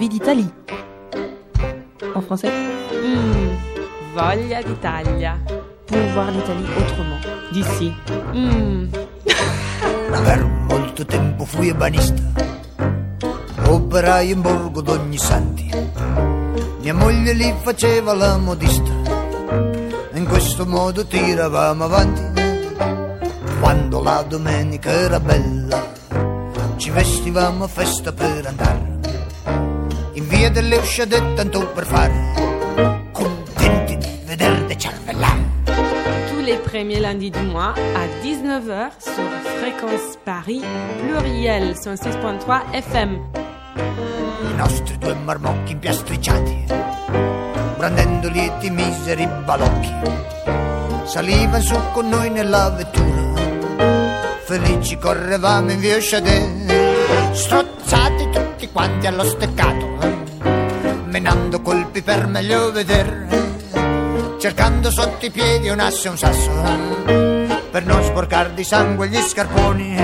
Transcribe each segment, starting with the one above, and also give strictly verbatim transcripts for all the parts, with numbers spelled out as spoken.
envie d'Italie. En français? Mm, voglia d'Italia. Pour voir l'Italie autrement, d'ici. Mm. Per molto tempo fui ebanista, operai in borgo d'ogni santi. Mia moglie lì faceva la modista, in questo modo tiravamo avanti. Quando la domenica era bella, ci vestivamo a festa per andare in via delle Usciadette, tanto per fare contenti di vedere cervellare. Tous les premiers lundis du mois à dix-neuf heures sur Fréquence Paris, pluriel cent six virgule trois F M. I nostri due marmocchi impiastricciati, brandendo lieti miseri balocchi, saliva su con noi nella vettura, felici correvamo in via Usciadette, strozzati tutti quanti allo steccato, menando colpi per meglio vedere, cercando sotto i piedi un asse e un sasso, per non sporcar di sangue gli scarponi.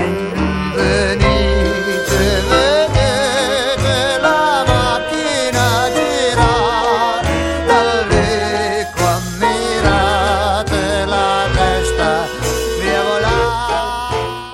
Venite, vedete la macchina girare, dal ricco ammirate la testa via volare.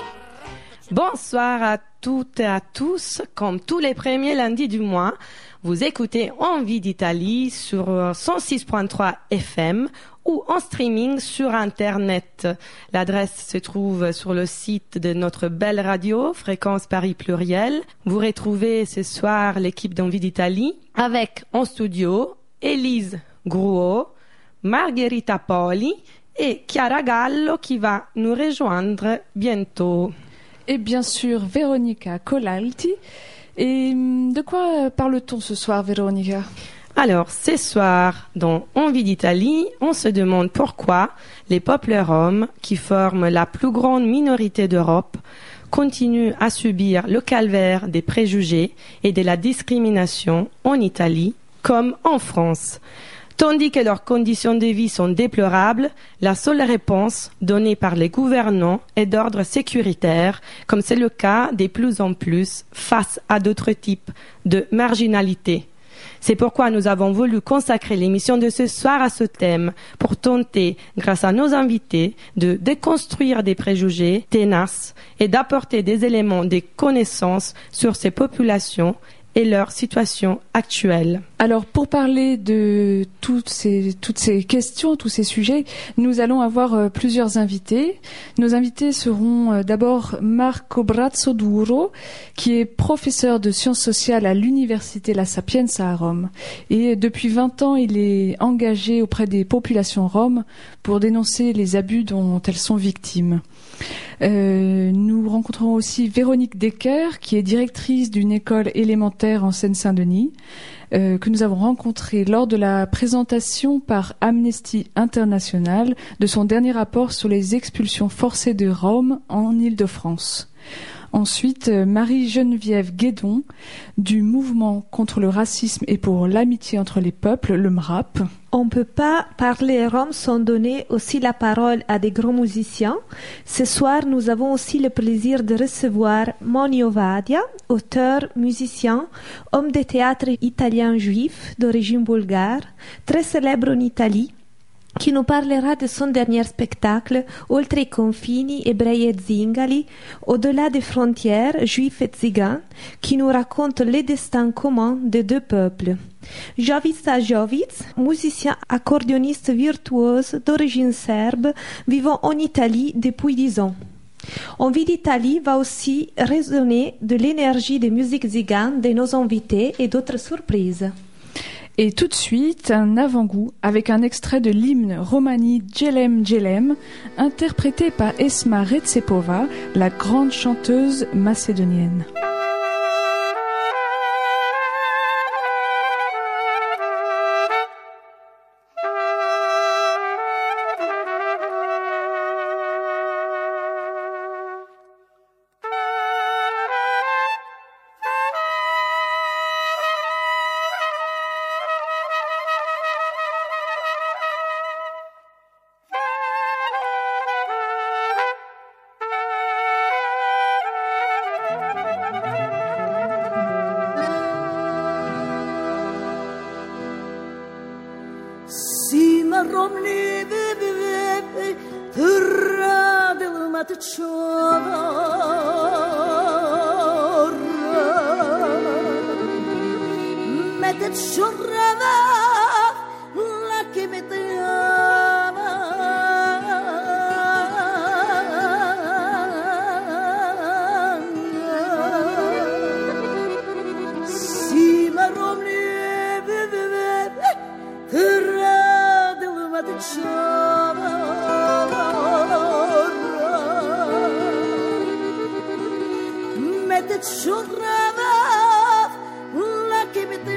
Bonsoir à toutes et à tous. Comme tous les premiers lundis du mois, vous écoutez Envie d'Italie sur cent six virgule trois F M ou en streaming sur Internet. L'adresse se trouve sur le site de notre belle radio, Fréquence Paris Pluriel. Vous retrouvez ce soir l'équipe d'Envie d'Italie avec en studio Élise Gruot, Margherita Poli et Chiara Gallo qui va nous rejoindre bientôt. Et bien sûr Veronica Colalti. Et de quoi parle-t-on ce soir, Veronica? Alors, ce soir, dans Envie d'Italie, on se demande pourquoi les peuples roms, qui forment la plus grande minorité d'Europe, continuent à subir le calvaire des préjugés et de la discrimination en Italie comme en France. Tandis que leurs conditions de vie sont déplorables, la seule réponse donnée par les gouvernants est d'ordre sécuritaire, comme c'est le cas de plus en plus face à d'autres types de marginalité. C'est pourquoi nous avons voulu consacrer l'émission de ce soir à ce thème, pour tenter, grâce à nos invités, de déconstruire des préjugés tenaces et d'apporter des éléments de connaissances sur ces populations et leur situation actuelle. Alors, pour parler de toutes ces, toutes ces questions, tous ces sujets, nous allons avoir euh, plusieurs invités. Nos invités seront euh, d'abord Marco Brazzoduro, qui est professeur de sciences sociales à l'université La Sapienza à Rome. Et depuis vingt ans, il est engagé auprès des populations roms pour dénoncer les abus dont elles sont victimes. Euh, nous rencontrons aussi Véronique Decker, qui est directrice d'une école élémentaire en Seine-Saint-Denis, euh, que nous avons rencontrée lors de la présentation par Amnesty International de son dernier rapport sur les expulsions forcées de Roms en Île-de-France. Ensuite, Marie-Geneviève Guédon, du mouvement contre le racisme et pour l'amitié entre les peuples, le M R A P. On ne peut pas parler rome sans donner aussi la parole à des grands musiciens. Ce soir, nous avons aussi le plaisir de recevoir Monio Vadia, auteur, musicien, homme de théâtre italien juif d'origine bulgare, très célèbre en Italie, qui nous parlera de son dernier spectacle Oltre i confini, ebrei e zingali, au-delà des frontières, juifs et tziganes, qui nous raconte les destins communs des deux peuples. Jovica Jovic, musicien accordéoniste virtuose d'origine serbe, vivant en Italie depuis dix ans. Envie d'Italie va aussi résonner de l'énergie des musiques ziganes de nos invités et d'autres surprises. Et tout de suite, un avant-goût avec un extrait de l'hymne Romani Djelem Djelem, interprété par Esma Retsepova, la grande chanteuse macédonienne. romni vivi turra del matchora mette chorrava la che mette mette chorrava la che mette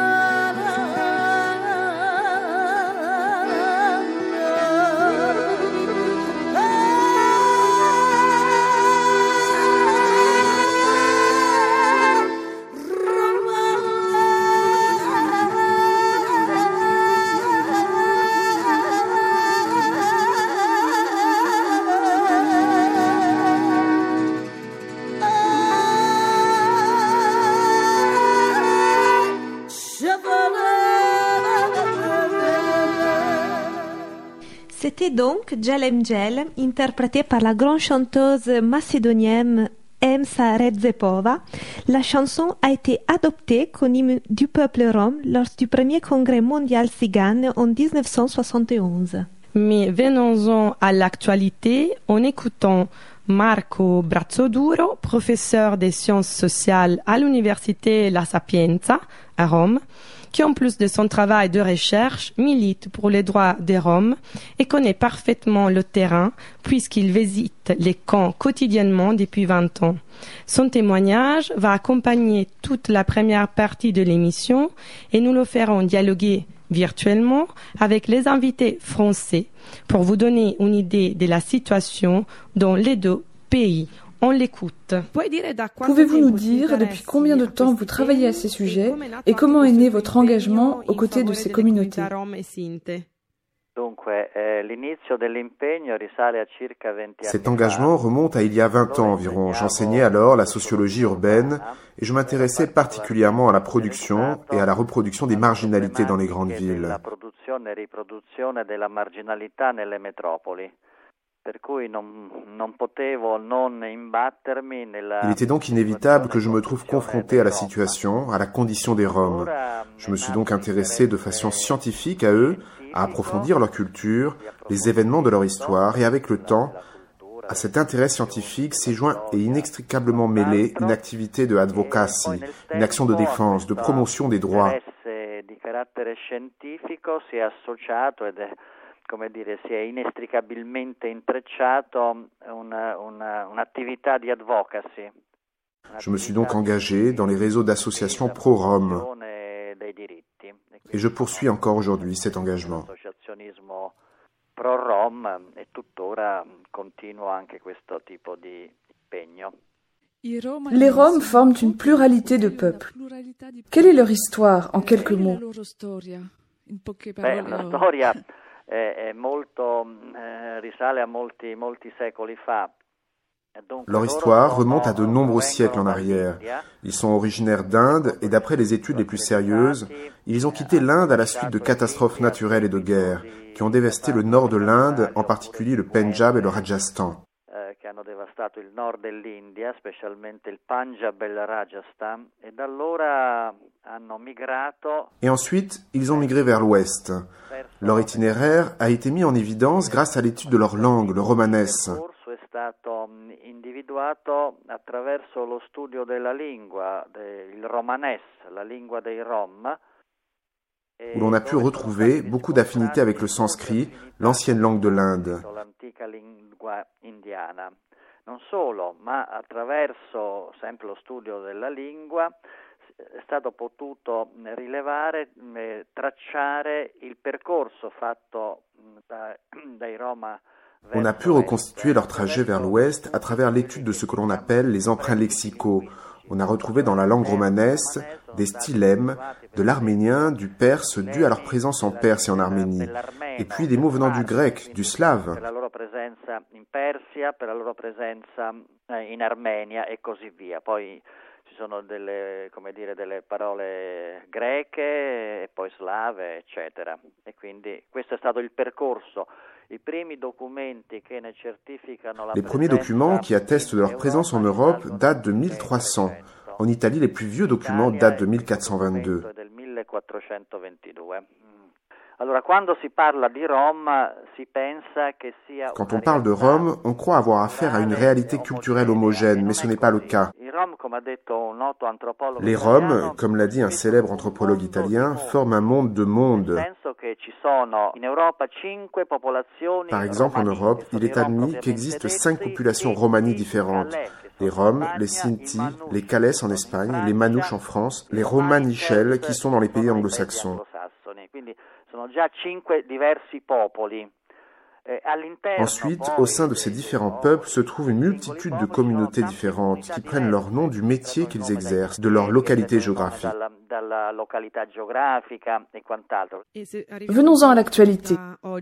C'était donc Djelem Djelem, interprété par la grande chanteuse macédonienne Emsa Redzepova. La chanson a été adoptée comme hymne du peuple rom lors du premier congrès mondial Tzigane en dix-neuf cent soixante et onze. Mais venons-en à l'actualité en écoutant Marco Brazzoduro, professeur des sciences sociales à l'université La Sapienza à Rome, qui en plus de son travail de recherche milite pour les droits des Roms et connaît parfaitement le terrain puisqu'il visite les camps quotidiennement depuis vingt ans. Son témoignage va accompagner toute la première partie de l'émission et nous le ferons dialoguer virtuellement avec les invités français pour vous donner une idée de la situation dans les deux pays. On l'écoute. Pouvez-vous nous dire depuis combien de temps vous travaillez à ces sujets et comment est né votre engagement aux côtés de ces communautés? Cet engagement remonte à il y a vingt ans environ. J'enseignais alors la sociologie urbaine et je m'intéressais particulièrement à la production et à la reproduction des marginalités dans les grandes villes. Il était donc inévitable que je me trouve confronté à la situation, à la condition des Roms. Je me suis donc intéressé de façon scientifique à eux, à approfondir leur culture, les événements de leur histoire, et avec le temps, à cet intérêt scientifique s'est joint et inextricablement mêlé une activité de advocacy, une action de défense, de promotion des droits. Come dire, si è inestricabilmente intrecciato una, una, un'attività di advocacy. Je me suis donc engagé dans les réseaux d'associations pro-Roms et je poursuis encore aujourd'hui cet engagement. L'associazionismo pro-Rom e tuttora continuo anche questo tipo di impegno. Les Roms forment une pluralité de peuples. Quelle est leur histoire en quelques mots? Beh, la storia è molto, eh, risale a molti, molti secoli fa. Leur histoire remonte à de nombreux siècles en arrière. Ils sont originaires d'Inde et d'après les études les plus sérieuses, ils ont quitté l'Inde à la suite de catastrophes naturelles et de guerres qui ont dévasté le nord de l'Inde, en particulier le Pendjab et le Rajasthan. Che hanno devastato il nord dell'India, specialmente il Punjab e il Rajasthan, e da allora hanno migrato. Et ensuite, ils ont migré vers l'ouest. Leur itinéraire a été mis en évidence grâce à l'étude de leur langue, le romanesque. Il corso è stato individuato attraverso lo studio della lingua, il romanesque, la lingua dei Rom, où l'on a pu retrouver beaucoup d'affinités avec le sanskrit, l'ancienne langue de l'Inde. L'antica lingua indiana. Non solo, ma attraverso sempre lo studio della lingua è stato potuto rilevare, tracciare il percorso fatto da, dai Roma. On a pu reconstituer leur trajet vers l'ouest à travers l'étude de ce que l'on appelle les emprunts lexicaux. On a retrouvé dans la langue romanesque des stylèmes, de l'arménien, du perse, dû à leur présence en Perse et en Arménie, et puis des mots venant du grec, du slave. Per la loro presenza in Persia, per la loro presenza in Armenia e così via. Poi ci ci sono delle, come dire, delle parole greche e poi slave, eccetera. E quindi questo è stato il percorso. I primi documenti che ne certificano la Les premiers documents qui attestent de leur présence en Europe datent de mille trois cents. En Italie, les plus vieux documents datent de mille quatre cent vingt-deux. Del millequattrocentoventidue. Allora, quando si parla di Rom, si pensa che sia Quand on parle de Rome, on croit avoir affaire à une réalité culturelle homogène, mais ce n'est pas le cas. Les Roms, comme l'a dit un célèbre anthropologue italien, forment un monde de mondes. Par exemple, en Europe, il est admis qu'existent cinq populations romanies différentes. Les Roms, les Sinti, les Calès en Espagne, les Manouches en France, les Romanichels qui sont dans les pays anglo-saxons. Ensuite, au sein de ces différents peuples se trouve une multitude de communautés différentes qui prennent leur nom du métier qu'ils exercent, de leur localité géographique. Venons-en à l'actualité.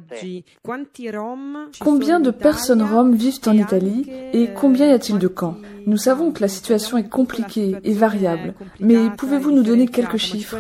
Combien de personnes roms vivent en Italie et combien y a-t-il de camps? Nous savons que la situation est compliquée et variable, mais pouvez-vous nous donner quelques chiffres?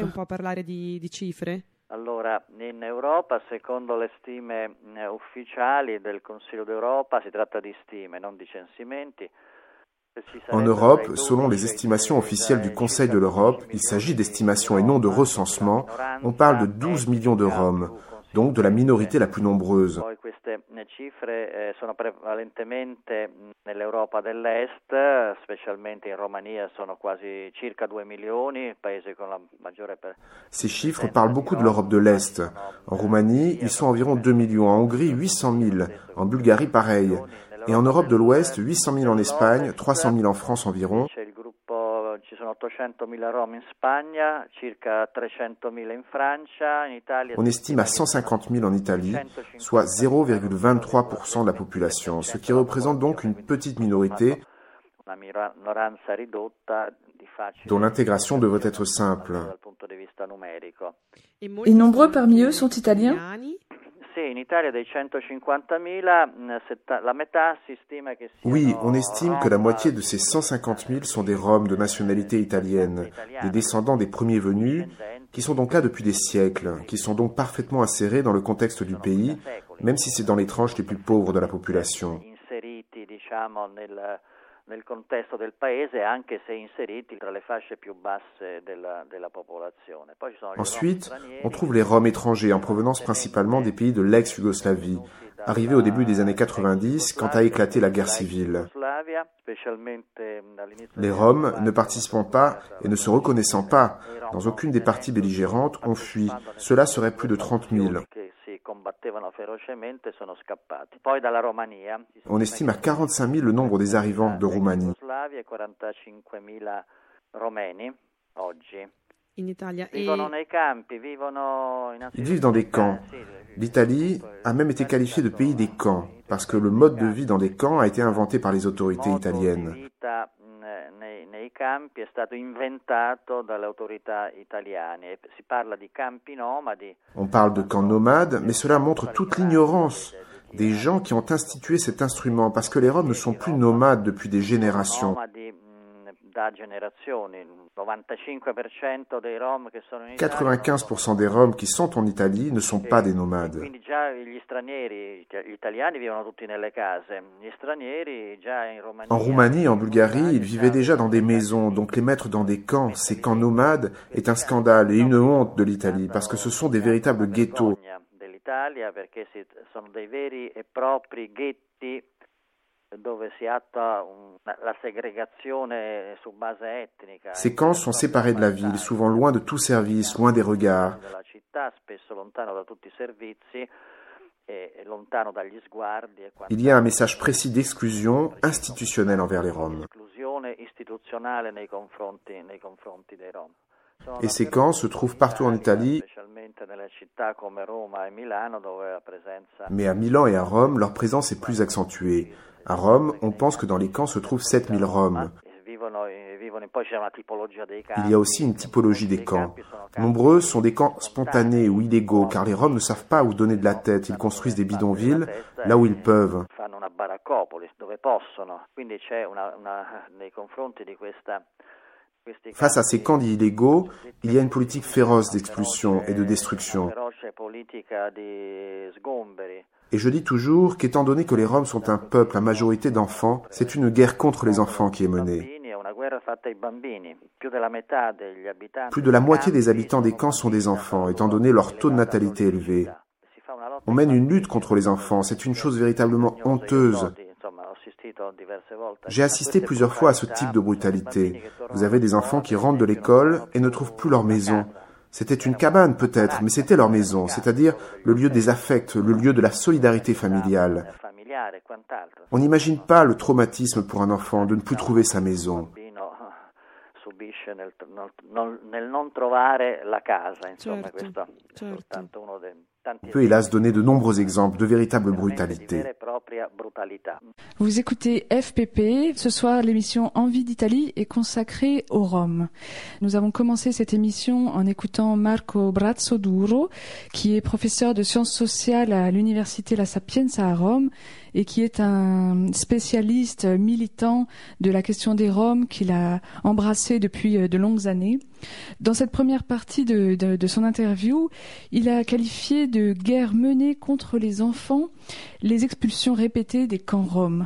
Allora, in Europa, secondo le stime ufficiali del Consiglio d'Europa, si tratta di stime, non di censimenti. En Europe, selon les estimations officielles du Conseil de l'Europe, il s'agit d'estimations et non de recensement, on parle de douze millions de Roms, donc de la minorité la plus nombreuse. Poi queste cifre sono prevalentemente nell'Europa dell'Est, specialmente in Romania sono quasi circa due milioni, il paese con la maggiore. Ces chiffres parlent beaucoup de l'Europe de l'Est. En Roumanie, ils sont environ deux millions, en Hongrie huit cent mille, en Bulgarie pareil. Et en Europe de l'Ouest, huit cent mille en Espagne, trois cent mille en France environ. Ci sono ottocentomila Rom in Spagna, circa trecentomila in Francia, in Italia. On estime à cent cinquante mille en Italie, soit zéro virgule vingt-trois pour cent de la population, ce qui représente donc une petite minorité dont l'intégration devrait être simple. Et nombreux parmi eux sont italiens? Oui, on estime que la moitié de ces cent cinquante mille sont des Roms de nationalité italienne, des descendants des premiers venus, qui sont donc là depuis des siècles, qui sont donc parfaitement insérés dans le contexte du pays, même si c'est dans les tranches les plus pauvres de la population. nel contesto del paese, anche se inseriti tra le fasce più basse della, della popolazione. Poi ci sono Ensuite, on trouve les Roms étrangers en provenance principalement des pays de l'ex-Yougoslavie, arrivés au début des années quatre-vingt-dix quand a éclaté la guerre civile. Les Roms, ne participant pas et ne se reconnaissant pas dans aucune des parties belligérantes, ont fui. Cela serait plus de trente mille. On estime à quarante-cinq mille le nombre des arrivants de Roumanie. Ils vivent dans des camps. L'Italie a même été qualifiée de pays des camps, parce que le mode de vie dans des camps a été inventé par les autorités italiennes. Nei campi è stato inventato dalle autorità italiane. Si parla di campi nomadi. On parle de camps nomades, mais cela montre toute l'ignorance des gens qui ont institué cet instrument, parce que les Roms ne sont plus nomades depuis des générations. quatre-vingt-quinze pour cent des Roms qui sont en Italie ne sont pas des nomades. En Roumanie et en Bulgarie, ils vivaient déjà dans des maisons, donc les mettre dans des camps, ces camps nomades, est un scandale et une honte de l'Italie, parce que ce sont des véritables ghettos. Ces camps sont séparés de la ville, souvent loin de tout service, loin des regards. Il y a un message précis d'exclusion institutionnelle envers les Roms. Et ces camps se trouvent partout en Italie, mais à Milan et à Rome, leur présence est plus accentuée. À Rome, on pense que dans les camps se trouvent sept mille Roms. Il y a aussi une typologie des camps. Nombreux sont des camps spontanés ou illégaux, car les Roms ne savent pas où donner de la tête. Ils construisent des bidonvilles là où ils peuvent. Face à ces camps illégaux, il y a une politique féroce d'expulsion et de destruction. Et je dis toujours qu'étant donné que les Roms sont un peuple à majorité d'enfants, c'est une guerre contre les enfants qui est menée. Plus de la moitié des habitants des camps sont des enfants, étant donné leur taux de natalité élevé. On mène une lutte contre les enfants, c'est une chose véritablement honteuse. J'ai assisté plusieurs fois à ce type de brutalité. Vous avez des enfants qui rentrent de l'école et ne trouvent plus leur maison. C'était une cabane peut-être, mais c'était leur maison, c'est-à-dire le lieu des affects, le lieu de la solidarité familiale. On n'imagine pas le traumatisme pour un enfant de ne plus trouver sa maison. On peut hélas donner de nombreux exemples de véritable brutalité. Vous écoutez F P P. Ce soir, l'émission Envie d'Italie est consacrée aux Roms. Nous avons commencé cette émission en écoutant Marco Brazzoduro, qui est professeur de sciences sociales à l'université La Sapienza à Rome et qui est un spécialiste militant de la question des Roms qu'il a embrassé depuis de longues années. Dans cette première partie de, de, de son interview, il a qualifié de guerre menée contre les enfants les expulsions répétées des camps roms.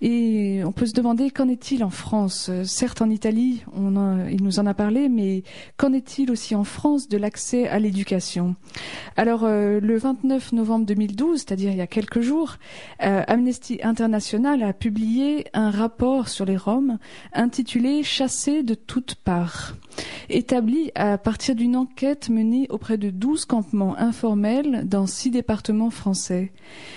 Et on peut se demander qu'en est-il en France ? Certes, en Italie, on en, il nous en a parlé, mais qu'en est-il aussi en France de l'accès à l'éducation ? Alors, euh, le vingt-neuf novembre deux mille douze, c'est-à-dire il y a quelques jours, euh, Amnesty International a publié un rapport sur les Roms intitulé « Chassés de toutes parts », établi à partir d'une enquête menée auprès de douze campements informels dans six départements français.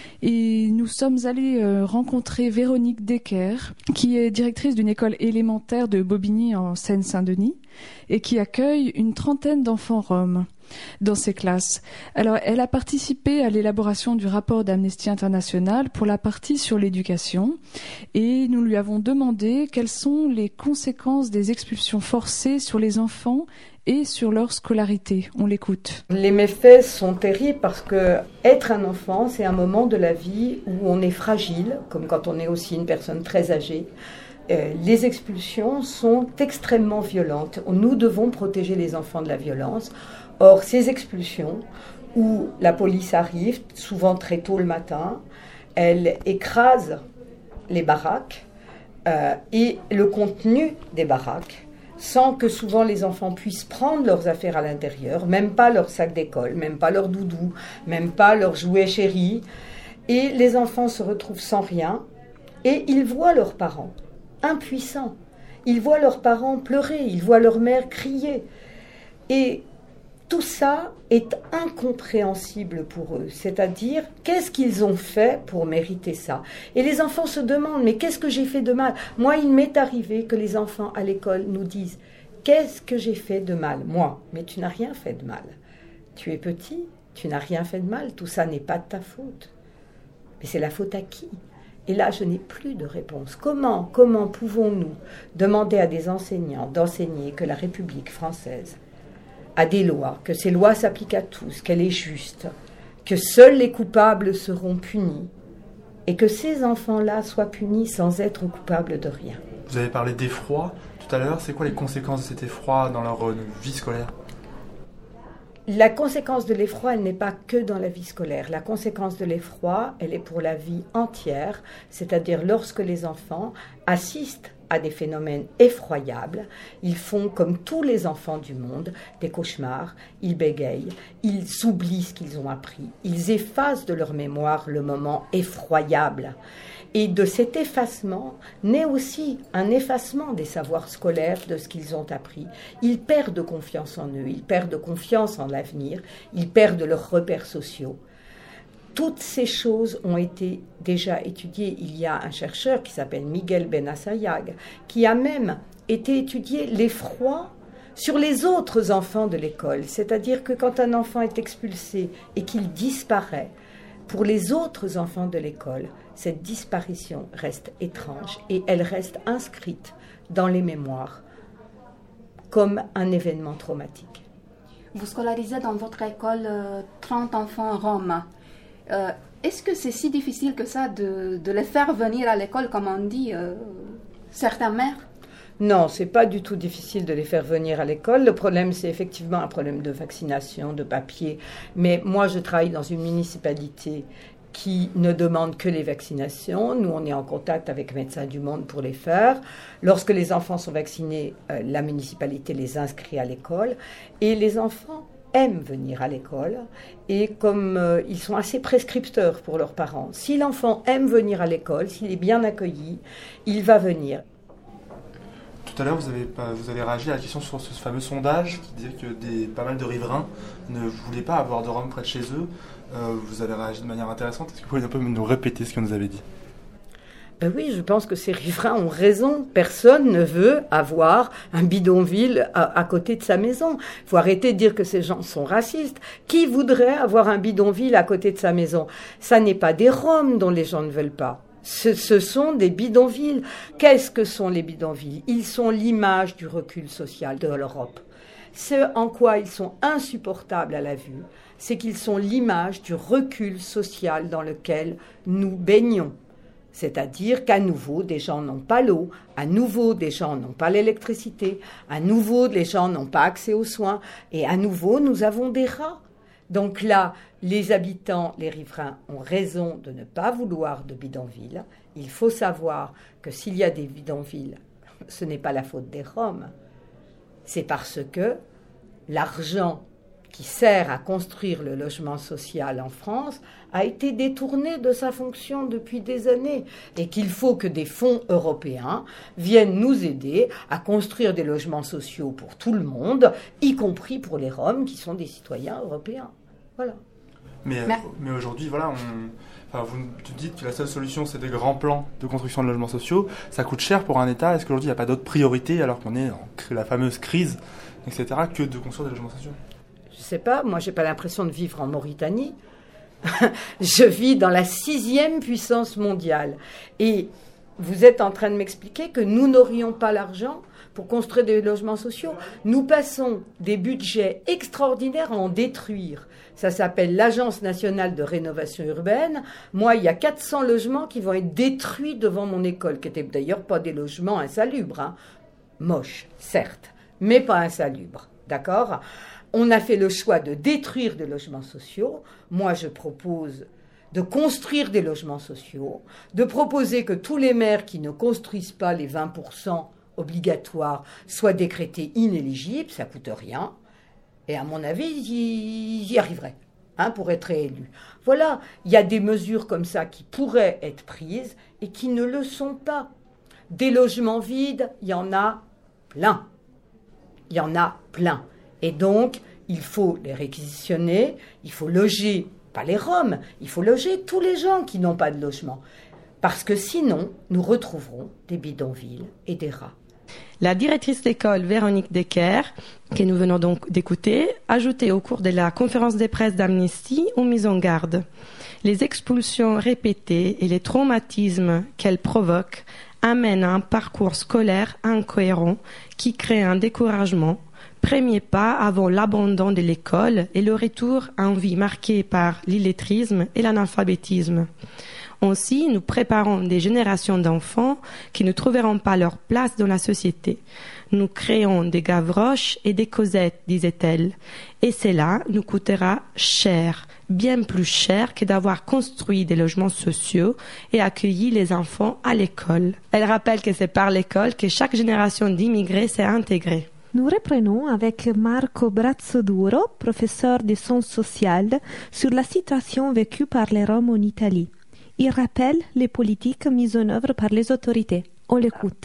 Et nous sommes allés euh, rencontrer Véronique Decker, qui est directrice d'une école élémentaire de Bobigny en Seine-Saint-Denis et qui accueille une trentaine d'enfants roms dans ses classes. Alors, elle a participé à l'élaboration du rapport d'Amnesty International pour la partie sur l'éducation et nous lui avons demandé quelles sont les conséquences des expulsions forcées sur les enfants et sur leur scolarité. On l'écoute. Les méfaits sont terribles parce que être un enfant, c'est un moment de la vie où on est fragile, comme quand on est aussi une personne très âgée. Euh, les expulsions sont extrêmement violentes. Nous devons protéger les enfants de la violence. Or, ces expulsions, où la police arrive, souvent très tôt le matin, elle écrase les baraques euh, et le contenu des baraques, sans que souvent les enfants puissent prendre leurs affaires à l'intérieur, même pas leur sac d'école, même pas leur doudou, même pas leurs jouets chéris. Et les enfants se retrouvent sans rien et ils voient leurs parents impuissants. Ils voient leurs parents pleurer, ils voient leur mère crier. Et tout ça est incompréhensible pour eux, c'est-à-dire qu'est-ce qu'ils ont fait pour mériter ça ? Et les enfants se demandent, mais qu'est-ce que j'ai fait de mal ? Moi, il m'est arrivé que les enfants à l'école nous disent, qu'est-ce que j'ai fait de mal ? Moi, mais tu n'as rien fait de mal. Tu es petit, tu n'as rien fait de mal, tout ça n'est pas de ta faute. Mais c'est la faute à qui ? Et là, je n'ai plus de réponse. Comment, comment pouvons-nous demander à des enseignants d'enseigner que la République française a des lois, que ces lois s'appliquent à tous, qu'elle est juste, que seuls les coupables seront punis et que ces enfants-là soient punis sans être coupables de rien. Vous avez parlé d'effroi tout à l'heure. C'est quoi les conséquences de cet effroi dans leur euh, vie scolaire ? La conséquence de l'effroi, elle n'est pas que dans la vie scolaire. La conséquence de l'effroi, elle est pour la vie entière, c'est-à-dire lorsque les enfants assistent à des phénomènes effroyables, ils font, comme tous les enfants du monde, des cauchemars, ils bégayent, ils oublient ce qu'ils ont appris, ils effacent de leur mémoire le moment effroyable. Et de cet effacement naît aussi un effacement des savoirs scolaires, de ce qu'ils ont appris. Ils perdent confiance en eux, ils perdent confiance en l'avenir, ils perdent leurs repères sociaux. Toutes ces choses ont été déjà étudiées. Il y a un chercheur qui s'appelle Miguel Benassayag qui a même été étudié l'effroi sur les autres enfants de l'école. C'est-à-dire que quand un enfant est expulsé et qu'il disparaît, pour les autres enfants de l'école, cette disparition reste étrange et elle reste inscrite dans les mémoires comme un événement traumatique. Vous scolarisez dans votre école euh, trente enfants roms. Euh, est-ce que c'est si difficile que ça de, de les faire venir à l'école, comme on dit, euh, certaines mères ? Non, c'est pas du tout difficile de les faire venir à l'école. Le problème, c'est effectivement un problème de vaccination, de papier. Mais moi, je travaille dans une municipalité qui ne demande que les vaccinations. Nous, on est en contact avec Médecins du Monde pour les faire. Lorsque les enfants sont vaccinés, euh, la municipalité les inscrit à l'école. Et les enfants aiment venir à l'école. Et comme euh, ils sont assez prescripteurs pour leurs parents, si l'enfant aime venir à l'école, s'il est bien accueilli, il va venir. Tout à l'heure, vous avez, vous avez réagi à la question sur ce fameux sondage qui disait que des, pas mal de riverains ne voulaient pas avoir de Roms près de chez eux. Euh, vous avez réagi de manière intéressante. Est-ce que vous pouvez un peu nous répéter ce qu'on nous avait dit ? Ben oui, je pense que ces riverains ont raison. Personne ne veut avoir un bidonville à, à côté de sa maison. Il faut arrêter de dire que ces gens sont racistes. Qui voudrait avoir un bidonville à côté de sa maison ? Ça n'est pas des Roms dont les gens ne veulent pas. Ce, ce sont des bidonvilles. Qu'est-ce que sont les bidonvilles ? Ils sont l'image du recul social de l'Europe. Ce en quoi ils sont insupportables à la vue, c'est qu'ils sont l'image du recul social dans lequel nous baignons. C'est-à-dire qu'à nouveau, des gens n'ont pas l'eau, à nouveau, des gens n'ont pas l'électricité, à nouveau, les gens n'ont pas accès aux soins, et à nouveau, nous avons des rats. Donc là, les habitants, les riverains ont raison de ne pas vouloir de bidonvilles. Il faut savoir que s'il y a des bidonvilles, ce n'est pas la faute des Roms. C'est parce que l'argent qui sert à construire le logement social en France a été détourné de sa fonction depuis des années et qu'il faut que des fonds européens viennent nous aider à construire des logements sociaux pour tout le monde, y compris pour les Roms qui sont des citoyens européens. Voilà. Mais, mais... mais aujourd'hui, voilà, on... enfin, vous dites que la seule solution, c'est des grands plans de construction de logements sociaux. Ça coûte cher pour un État. Est-ce qu'aujourd'hui, il n'y a pas d'autres priorités, alors qu'on est en la fameuse crise, et cetera, que de construire des logements sociaux ? Je ne sais pas. Moi, je n'ai pas l'impression de vivre en Mauritanie. Je vis dans la sixième puissance mondiale. Et vous êtes en train de m'expliquer que nous n'aurions pas l'argent pour construire des logements sociaux. Nous passons des budgets extraordinaires à en détruire. Ça s'appelle l'Agence nationale de rénovation urbaine. Moi, il y a quatre cents logements qui vont être détruits devant mon école, qui n'étaient d'ailleurs pas des logements insalubres. Hein. Moches, certes, mais pas insalubres. D'accord ? On a fait le choix de détruire des logements sociaux. Moi, je propose de construire des logements sociaux, de proposer que tous les maires qui ne construisent pas les vingt pour cent obligatoires soient décrétés inéligibles, ça ne coûte rien. Et à mon avis, ils y arriveraient hein, pour être réélus. Voilà, il y a des mesures comme ça qui pourraient être prises et qui ne le sont pas. Des logements vides, il y en a plein. Il y en a plein. Et donc, il faut les réquisitionner, il faut loger, pas les Roms, il faut loger tous les gens qui n'ont pas de logement. Parce que sinon, nous retrouverons des bidonvilles et des rats. La directrice d'école Véronique Decker, que nous venons donc d'écouter, ajoutait au cours de la conférence de presse d'Amnesty une mise en garde. Les expulsions répétées et les traumatismes qu'elles provoquent amènent à un parcours scolaire incohérent qui crée un découragement, premier pas avant l'abandon de l'école et le retour à une vie marquée par l'illettrisme et l'analphabétisme. Ainsi, nous préparons des générations d'enfants qui ne trouveront pas leur place dans la société. Nous créons des Gavroches et des Cosettes, disait-elle. Et cela nous coûtera cher, bien plus cher que d'avoir construit des logements sociaux et accueilli les enfants à l'école. Elle rappelle que c'est par l'école que chaque génération d'immigrés s'est intégrée. Nous reprenons avec Marco Brazzoduro, professeur de sciences sociales, sur la situation vécue par les Roms en Italie. Il rappelle les politiques mises en œuvre par les autorités. On l'écoute.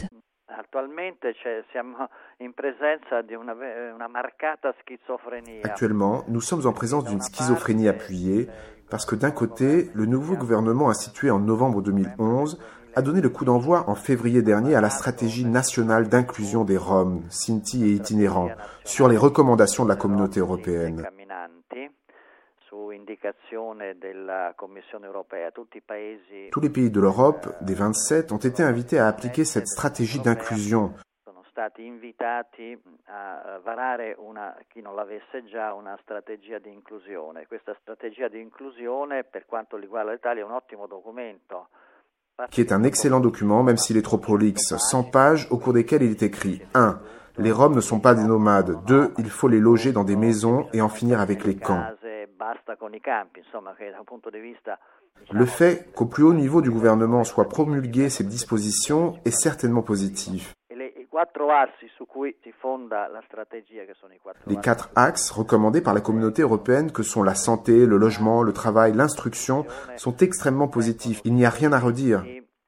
Actuellement, nous sommes en présence d'une schizophrénie appuyée parce que d'un côté, le nouveau gouvernement institué en novembre deux mille onze a donné le coup d'envoi en février dernier à la stratégie nationale d'inclusion des Roms, Sinti et itinérants, sur les recommandations de la communauté européenne. Tous les pays de l'Europe, des vingt-sept, ont été invités à appliquer cette stratégie d'inclusion. Stati invitati a varare una, chi non l'avesse già, una strategia di inclusione. Questa strategia di inclusione, per quanto riguarda l'Italia, è un ottimo documento qui est un excellent document, même s'il est trop prolixe. cent pages au cours desquelles il est écrit un. Les Roms ne sont pas des nomades. deux. Il faut les loger dans des maisons et en finir avec les camps. Le fait qu'au plus haut niveau du gouvernement soient promulguées ces dispositions est certainement positif. Les quatre axes recommandés par la communauté européenne que sont la santé, le logement, le travail, l'instruction sont extrêmement positifs. Il n'y a rien à redire.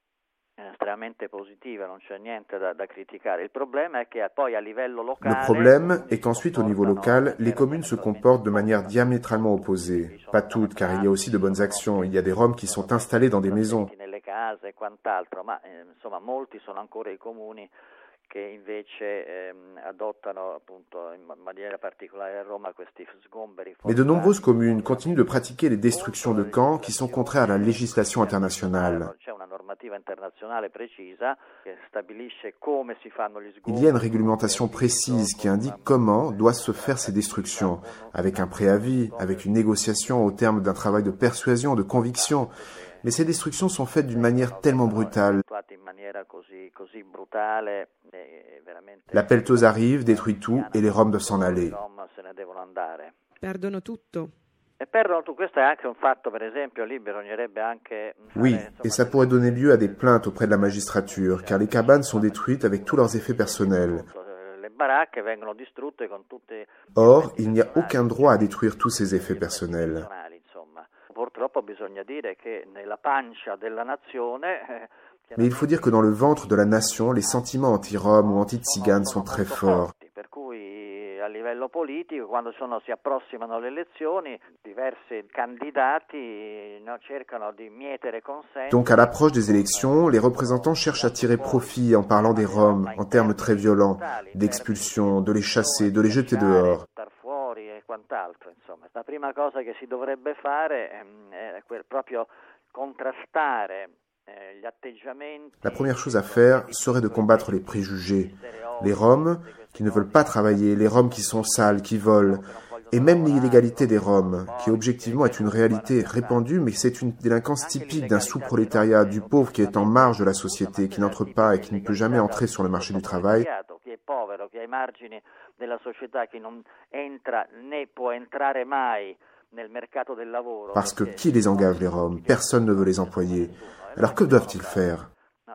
Le problème est qu'ensuite, au niveau local, les communes se comportent de manière diamétralement opposée. Pas toutes, car il y a aussi de bonnes actions. Il y a des Roms qui sont installés dans des maisons. Mais de nombreuses communes continuent de pratiquer les destructions de camps qui sont contraires à la législation internationale. Il y a une réglementation précise qui indique comment doivent se faire ces destructions, avec un préavis, avec une négociation au terme d'un travail de persuasion, de conviction. Mais ces destructions sont faites d'une manière tellement brutale. La pelleteuse arrive, détruit tout et les Roms doivent s'en aller. Perdono tutto. Oui, et ça pourrait donner lieu à des plaintes auprès de la magistrature, car les cabanes sont détruites avec tous leurs effets personnels. Or, il n'y a aucun droit à détruire tous ces effets personnels. Mais il faut dire que dans le ventre de la nation, les sentiments anti-Roms ou anti-Tziganes sont très forts. Donc à l'approche des élections, les représentants cherchent à tirer profit en parlant des Roms en termes très violents, d'expulsion, de les chasser, de les jeter dehors. La prima cosa che si dovrebbe fare è proprio contrastare. La première chose à faire serait de combattre les préjugés. Les Roms qui ne veulent pas travailler, les Roms qui sont sales, qui volent, et même l'illégalité des Roms, qui objectivement est une réalité répandue, mais c'est une délinquance typique d'un sous-prolétariat, du pauvre qui est en marge de la société, qui n'entre pas et qui ne peut jamais entrer sur le marché du travail. Parce que qui les engage, les Roms? Personne ne veut les employer. Alors que doivent-ils faire?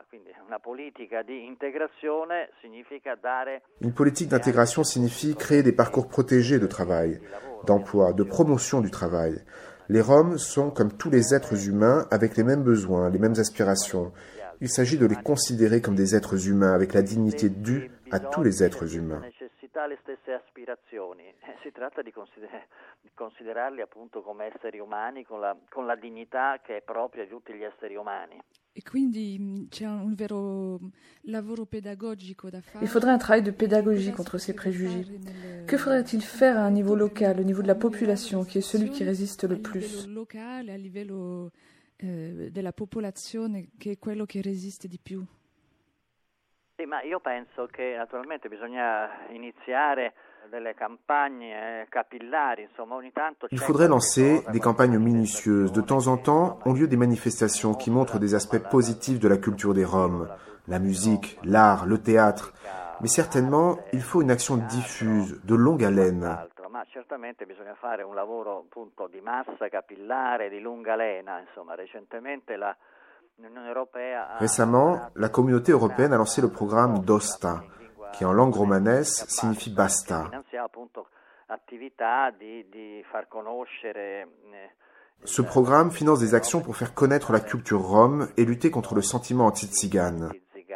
Une politique d'intégration signifie créer des parcours protégés de travail, d'emploi, de promotion du travail. Les Roms sont comme tous les êtres humains avec les mêmes besoins, les mêmes aspirations. Il s'agit de les considérer comme des êtres humains avec la dignité due à tous les êtres humains. Le stesse aspirazioni, si tratta di considerarli appunto come esseri umani con la, con la dignità che è propria di tutti gli esseri umani. Il faudrait un travail de pédagogie contre ces préjugés. Que faudrait-il faire à un niveau local, au niveau de la population, qui est celui qui résiste le plus? Della popolazione che è quello che resiste di più. Sì, ma io penso che naturalmente bisogna iniziare delle campagne capillari, insomma, ogni tanto. Il faudrait lancer des campagnes minutieuses. De temps en temps, ont lieu des manifestations qui montrent des aspects positifs de la culture des Roms, la musique, l'art, le théâtre. Mais certainement, il faut une action diffuse, de longue haleine. Ma certamente bisogna fare un lavoro appunto di massa capillare, di lunga lena, insomma, recentemente la Récemment, la communauté européenne a lancé le programme DOSTA, qui en langue romanesque signifie basta. Ce programme finance des actions pour faire connaître la culture rom et lutter contre le sentiment anti-tzigane.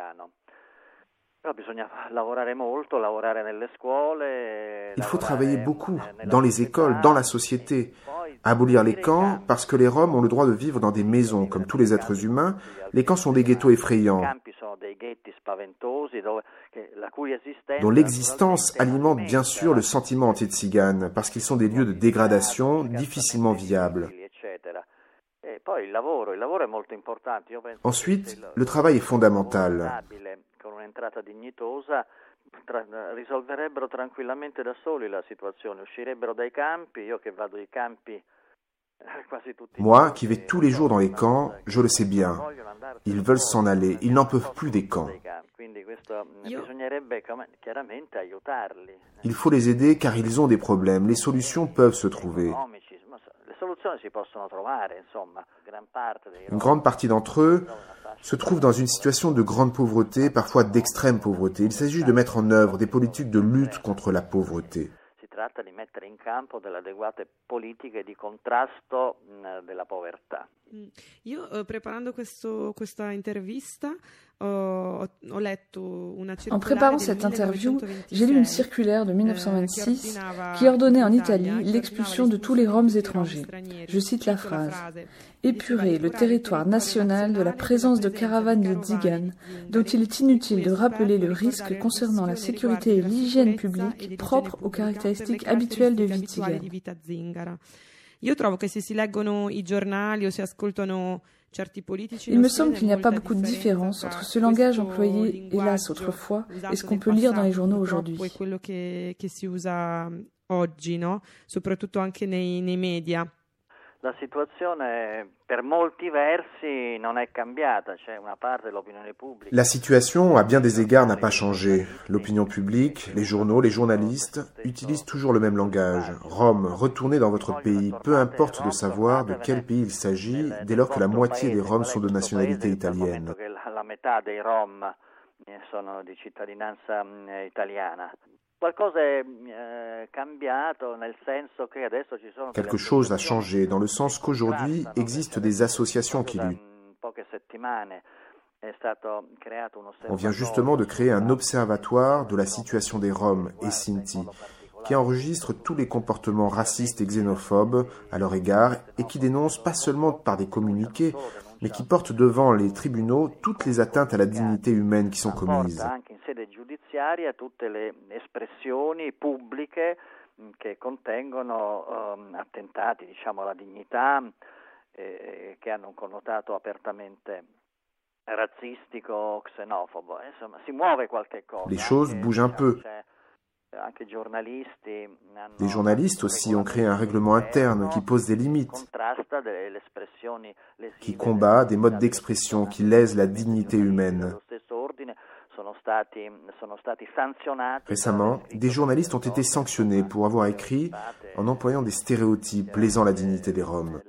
Il faut travailler beaucoup, dans les écoles, dans la société. Abolir les camps, parce que les Roms ont le droit de vivre dans des maisons, comme tous les êtres humains. Les camps sont des ghettos effrayants, dont l'existence alimente bien sûr le sentiment anti-tzigane, parce qu'ils sont des lieux de dégradation difficilement viables. Ensuite, le travail est fondamental. risolverebbero tranquillamente da soli la situazione, uscirebbero dai campi, io che vado ai campi Moi, qui vais tous les jours dans les camps, je le sais bien. Ils veulent s'en aller, ils n'en peuvent plus des camps. Il faut les aider car ils ont des problèmes. Les solutions peuvent se trouver. Une grande partie d'entre eux se trouvent dans une situation de grande pauvreté, parfois d'extrême pauvreté. Il s'agit de mettre en œuvre des politiques de lutte contre la pauvreté. tratta di mettere in campo delle adeguate politiche di contrasto mh, della povertà. Io eh, preparando questo, questa intervista ho, ho letto una circolare. En préparant cette interview, j'ai lu une circulaire de mille neuf cent vingt-six qui ordonnait en Italie l'expulsion de tous les Roms étrangers. Je cite la phrase: épurer le territoire national de la présence de caravanes de tziganes, dont il est inutile de rappeler le risque concernant la sécurité et l'hygiène publique propres aux caractéristiques habituelles de vie tzigane. Io trovo che se si leggono i giornali o si ascoltano certi politici. Il me semble qu'il n'y a pas beaucoup de différence entre ce langage employé, hélas, autrefois, et ce qu'on peut lire dans les journaux aujourd'hui. E quello che, che si usa oggi, no? Soprattutto anche nei, nei media. La situazione per molti versi non è cambiata, c'è una parte dell'opinione pubblica. La situation, à bien des égards, n'a pas changé. L'opinion publique, les journaux, les journalistes utilisent toujours le même langage. Rome, retournez dans votre pays, peu importe de savoir de quel pays il s'agit, dès lors que la moitié des Roms sont de nationalité italienne. La metà dei Rom sono di cittadinanza italiana. Quelque chose a changé dans le sens qu'aujourd'hui existent des associations qui luttent. On vient justement de créer un observatoire de la situation des Roms et Sinti, qui enregistre tous les comportements racistes et xénophobes à leur égard et qui dénonce pas seulement par des communiqués, mais qui porte devant les tribunaux toutes les atteintes à la dignité humaine qui sont commises. Anche in sede giudiziaria tutte le espressioni pubbliche che contengono um, attentati, diciamo, alla dignità eh, che hanno un connotato apertamente razzistico, xenofobo. Insomma, si muove qualche cosa. Les choses bougent un peu. Les journalistes aussi ont créé un règlement interne qui pose des limites, qui combat des modes d'expression qui lèsent la dignité humaine. Récemment, des journalistes ont été sanctionnés pour avoir écrit en employant des stéréotypes lésant la dignité des Roms.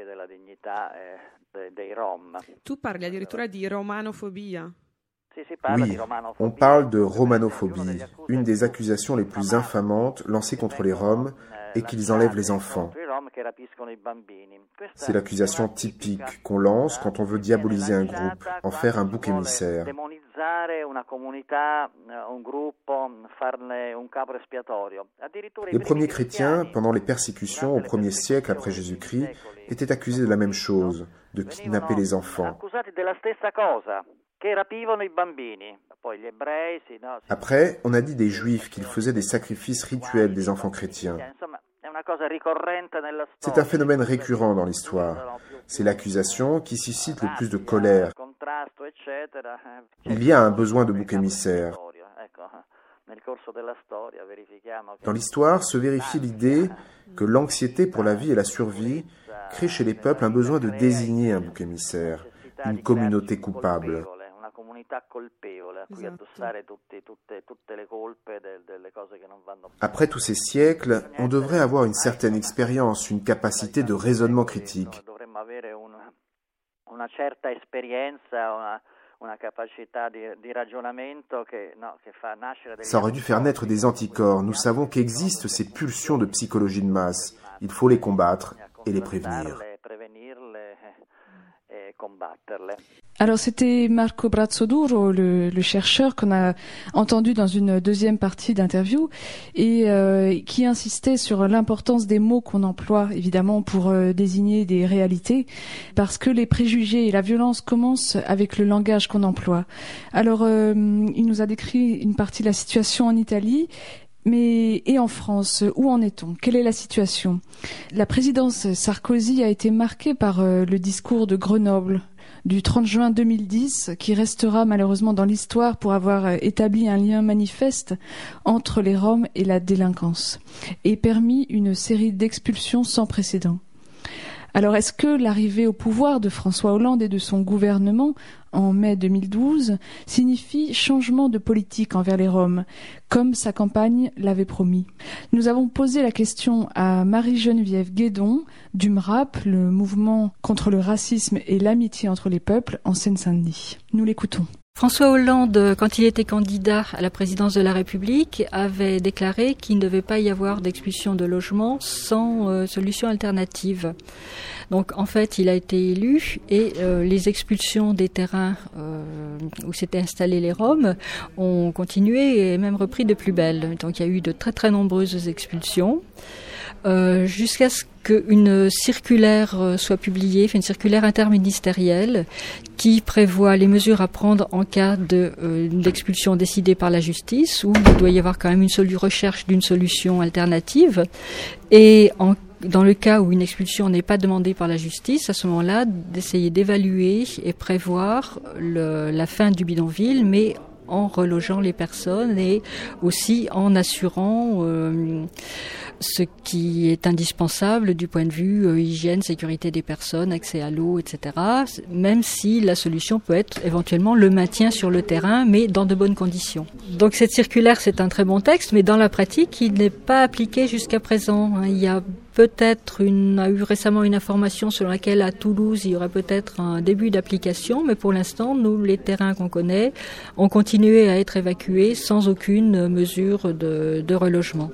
Tu parli addirittura di romanofobia. Oui, on parle de romanophobie, une des accusations les plus infamantes lancées contre les Roms et qu'ils enlèvent les enfants. C'est l'accusation typique qu'on lance quand on veut diaboliser un groupe, en faire un bouc émissaire. Les premiers chrétiens, pendant les persécutions au premier siècle après Jésus-Christ, étaient accusés de la même chose, de kidnapper les enfants. Après, on a dit des Juifs qu'ils faisaient des sacrifices rituels des enfants chrétiens. C'est un phénomène récurrent dans l'histoire. C'est l'accusation qui suscite le plus de colère. Il y a un besoin de bouc émissaire. Dans l'histoire se vérifie l'idée que l'anxiété pour la vie et la survie crée chez les peuples un besoin de désigner un bouc émissaire, une communauté coupable. Après tous ces siècles, on devrait avoir une certaine expérience, une capacité de raisonnement critique. Ça aurait dû faire naître des anticorps. Nous savons qu'existent ces pulsions de psychologie de masse. Il faut les combattre et les prévenir. Alors c'était Marco Brazzoduro, le, le chercheur qu'on a entendu dans une deuxième partie d'interview et euh, qui insistait sur l'importance des mots qu'on emploie évidemment pour euh, désigner des réalités parce que les préjugés et la violence commencent avec le langage qu'on emploie. Alors euh, il nous a décrit une partie de la situation en Italie. Mais et en France, où en est-on? Quelle est la situation? La présidence Sarkozy a été marquée par euh, le discours de Grenoble du trente juin deux mille dix, qui restera malheureusement dans l'histoire pour avoir euh, établi un lien manifeste entre les Roms et la délinquance, et permis une série d'expulsions sans précédent. Alors, est-ce que l'arrivée au pouvoir de François Hollande et de son gouvernement en mai deux mille douze signifie changement de politique envers les Roms, comme sa campagne l'avait promis? Nous avons posé la question à Marie-Geneviève Guédon du M R A P, le mouvement contre le racisme et l'amitié entre les peuples en Seine-Saint-Denis. Nous l'écoutons. François Hollande, quand il était candidat à la présidence de la République, avait déclaré qu'il ne devait pas y avoir d'expulsion de logements sans euh, solution alternative. Donc en fait, il a été élu et euh, les expulsions des terrains euh, où s'étaient installés les Roms ont continué et même repris de plus belle. Donc il y a eu de très très nombreuses expulsions. Euh, jusqu'à ce qu'une circulaire soit publiée, une circulaire interministérielle qui prévoit les mesures à prendre en cas de, euh, d'expulsion décidée par la justice, où il doit y avoir quand même une solu- recherche d'une solution alternative. Et en, dans le cas où une expulsion n'est pas demandée par la justice, à ce moment-là, d'essayer d'évaluer et prévoir le, la fin du bidonville, mais en relogeant les personnes et aussi en assurant euh, ce qui est indispensable du point de vue euh, hygiène, sécurité des personnes, accès à l'eau, et cetera. Même si la solution peut être éventuellement le maintien sur le terrain, mais dans de bonnes conditions. Donc cette circulaire, c'est un très bon texte, mais dans la pratique, il n'est pas appliqué jusqu'à présent. Il y a peut-être une, a eu récemment une information selon laquelle à Toulouse, il y aurait peut-être un début d'application, mais pour l'instant, nous, les terrains qu'on connaît, ont continué à être évacués sans aucune mesure de, de relogement.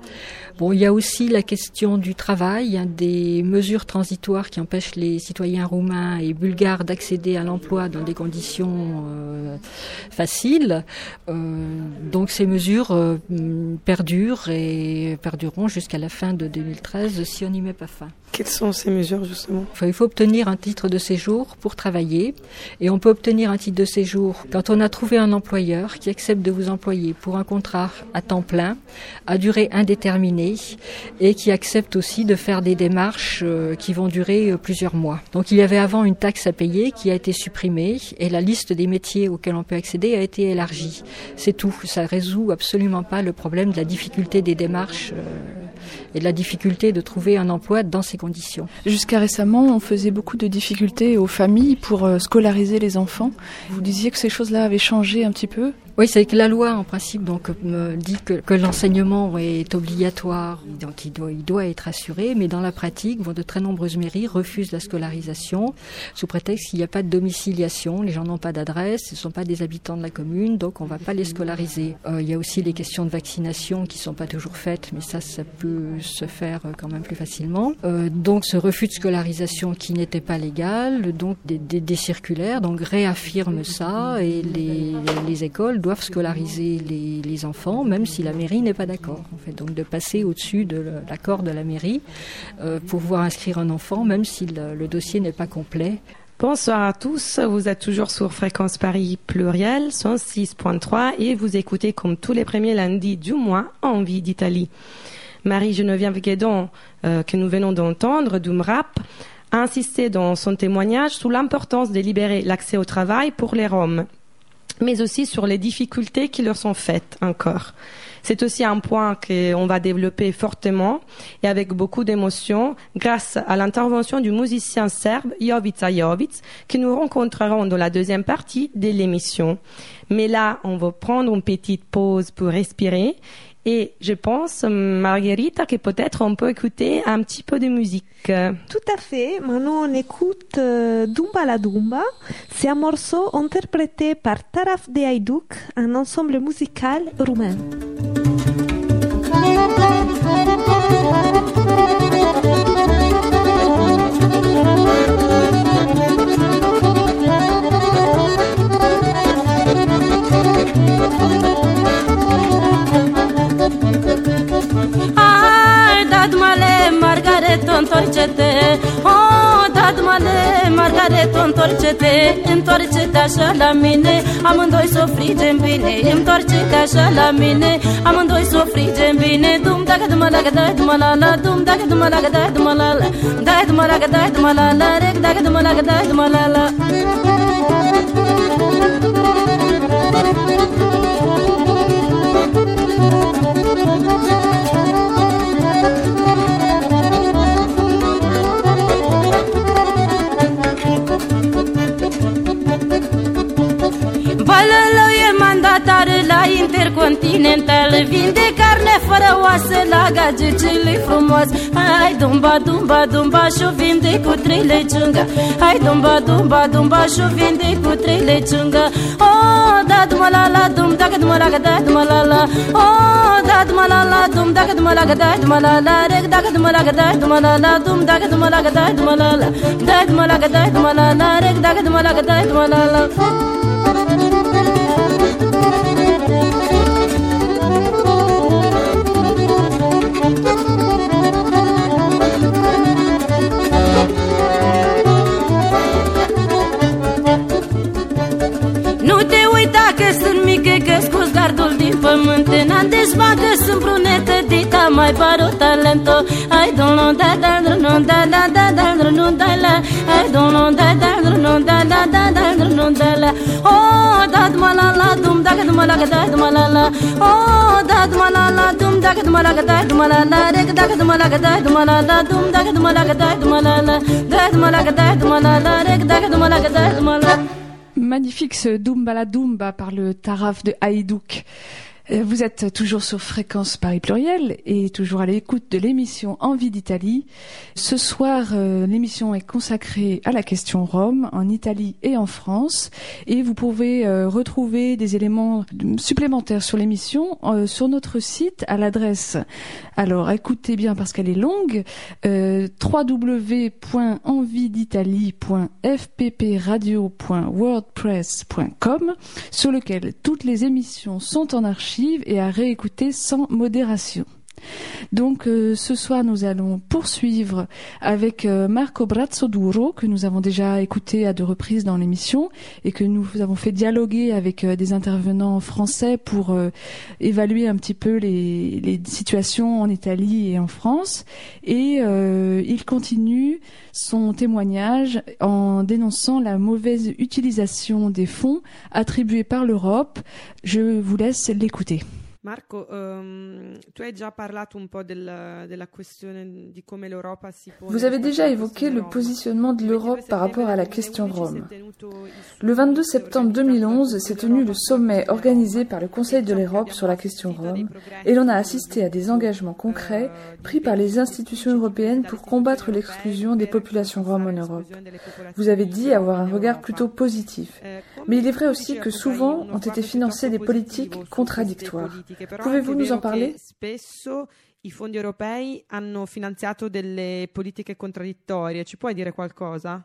Bon, il y a aussi la question du travail, il y a des mesures transitoires qui empêchent les citoyens roumains et bulgares d'accéder à l'emploi dans des conditions euh, faciles. Euh, donc ces mesures euh, perdurent et perdureront jusqu'à la fin de deux mille treize si on n'y met pas fin. Quelles sont ces mesures justement ? Enfin, il faut obtenir un titre de séjour pour travailler et on peut obtenir un titre de séjour quand on a trouvé un employeur qui accepte de vous employer pour un contrat à temps plein, à durée indéterminée et qui accepte aussi de faire des démarches euh, qui vont durer euh, plusieurs mois. Donc il y avait avant une taxe à payer qui a été supprimée et la liste des métiers auxquels on peut accéder a été élargie. C'est tout, ça résout absolument pas le problème de la difficulté des démarches euh, et de la difficulté de trouver un emploi dans ces conditions. Jusqu'à récemment, on faisait beaucoup de difficultés aux familles pour euh, scolariser les enfants. Vous disiez que ces choses-là avaient changé un petit peu ? Oui, c'est que la loi, en principe, donc, me dit que, que l'enseignement est obligatoire, donc il doit, il doit être assuré, mais dans la pratique, bon, de très nombreuses mairies refusent la scolarisation sous prétexte qu'il n'y a pas de domiciliation, les gens n'ont pas d'adresse, ce ne sont pas des habitants de la commune, donc on ne va pas les scolariser. Euh, il y a aussi les questions de vaccination qui ne sont pas toujours faites, mais ça, ça peut se faire quand même plus facilement. Euh, donc ce refus de scolarisation qui n'était pas légal, donc des, des, des circulaires, donc réaffirment ça, et les, les écoles doivent scolariser les, les enfants, même si la mairie n'est pas d'accord. En fait, donc de passer au-dessus de l'accord de la mairie euh, pour pouvoir inscrire un enfant, même si le, le dossier n'est pas complet. Bonsoir à tous, vous êtes toujours sur Fréquence Paris Pluriel, cent six point trois, et vous écoutez comme tous les premiers lundis du mois, Envie d'Italie. Marie-Geneviève Guédon, euh, que nous venons d'entendre, du M R A P, a insisté dans son témoignage sur l'importance de libérer l'accès au travail pour les Roms, mais aussi sur les difficultés qui leur sont faites encore. C'est aussi un point qu'on va développer fortement et avec beaucoup d'émotion grâce à l'intervention du musicien serbe Jovica Jovic que nous rencontrerons dans la deuxième partie de l'émission. Mais là, on va prendre une petite pause pour respirer et je pense, Margherita, que peut-être on peut écouter un petit peu de musique. Tout à fait. Maintenant, on écoute euh, Dumba la Dumba. C'est un morceau interprété par Taraf de Hajduk, un ensemble musical roumain. Întoarce-te, oh, dat male, Margareto, întoarce-te, întoarce-te așa la mine, amândoi s-o frigem bine, întoarce-te așa la mine, amândoi s-o frigem bine, dum dacă dum dacă dai dum la la, dum dacă dum dacă dai dum la la, dai dum dacă dai dum la la, rec dacă dum dacă dai dum la la. intercontinental. Vin de carne fără oase la gagicile frumoase. Hai dumba, dumba, dumba și-o vinde cu trei leciungă. Hai dumba, dumba, dumba și-o vinde cu trei leciungă. Oh, da duma la la dum, dacă duma la ga da duma la la. Oh, da duma la la dum, dacă duma la ga da duma la la. Reg dacă duma la ga da duma la la dum, dacă duma la ga da duma la la. Da duma la ga da duma la la. Reg dacă duma la ga da duma la la. Nu te uita că sunt mică, că scos gardul din pământ. N-am deșma că sunt brunetă, dita mai paro talento. Ai dono da da no da da da da no da la. Ai dono da da no da da da da no da la. Oh, da duma la la dum, da duma la da duma la la. Oh, da duma la la dum, da duma la da duma la la. Reg da duma la da duma la la dum, da duma la da duma la la. Da duma la da duma la la. Reg da duma la da duma la. Magnifique ce Dumba la Dumba par le Taraf de Haïdouk. Vous êtes toujours sur Fréquence Paris Pluriel et toujours à l'écoute de l'émission Envie d'Italie. Ce soir, euh, l'émission est consacrée à la question Rome en Italie et en France. Et vous pouvez euh, retrouver des éléments supplémentaires sur l'émission euh, sur notre site à l'adresse, alors écoutez bien parce qu'elle est longue, euh, w w w point envie d'italie point f p p radio point wordpress point com, sur lequel toutes les émissions sont en archive et à réécouter sans modération. Donc euh, ce soir nous allons poursuivre avec euh, Marco Brazzoduro que nous avons déjà écouté à deux reprises dans l'émission et que nous avons fait dialoguer avec euh, des intervenants français pour euh, évaluer un petit peu les, les situations en Italie et en France. Et euh, il continue son témoignage en dénonçant la mauvaise utilisation des fonds attribués par l'Europe. Je vous laisse l'écouter. Marco, um, tu hai già parlato un po' del, della questione di come l'Europa si pone. Vous avez déjà évoqué le positionnement de l'Europe par rapport à la question Rome. Le vingt-deux septembre deux mille onze s'est tenu le sommet organisé par le Conseil de l'Europe sur la question Rome et l'on a assisté à des engagements concrets pris par les institutions européennes pour combattre l'exclusion des populations roms en Europe. Vous avez dit avoir un regard plutôt positif, mais il est vrai aussi que souvent ont été financées des politiques contradictoires. Pouvez-vous nous en parler? Spesso i fondi europei hanno finanziato delle politiche contraddittorie. Ci puoi dire qualcosa?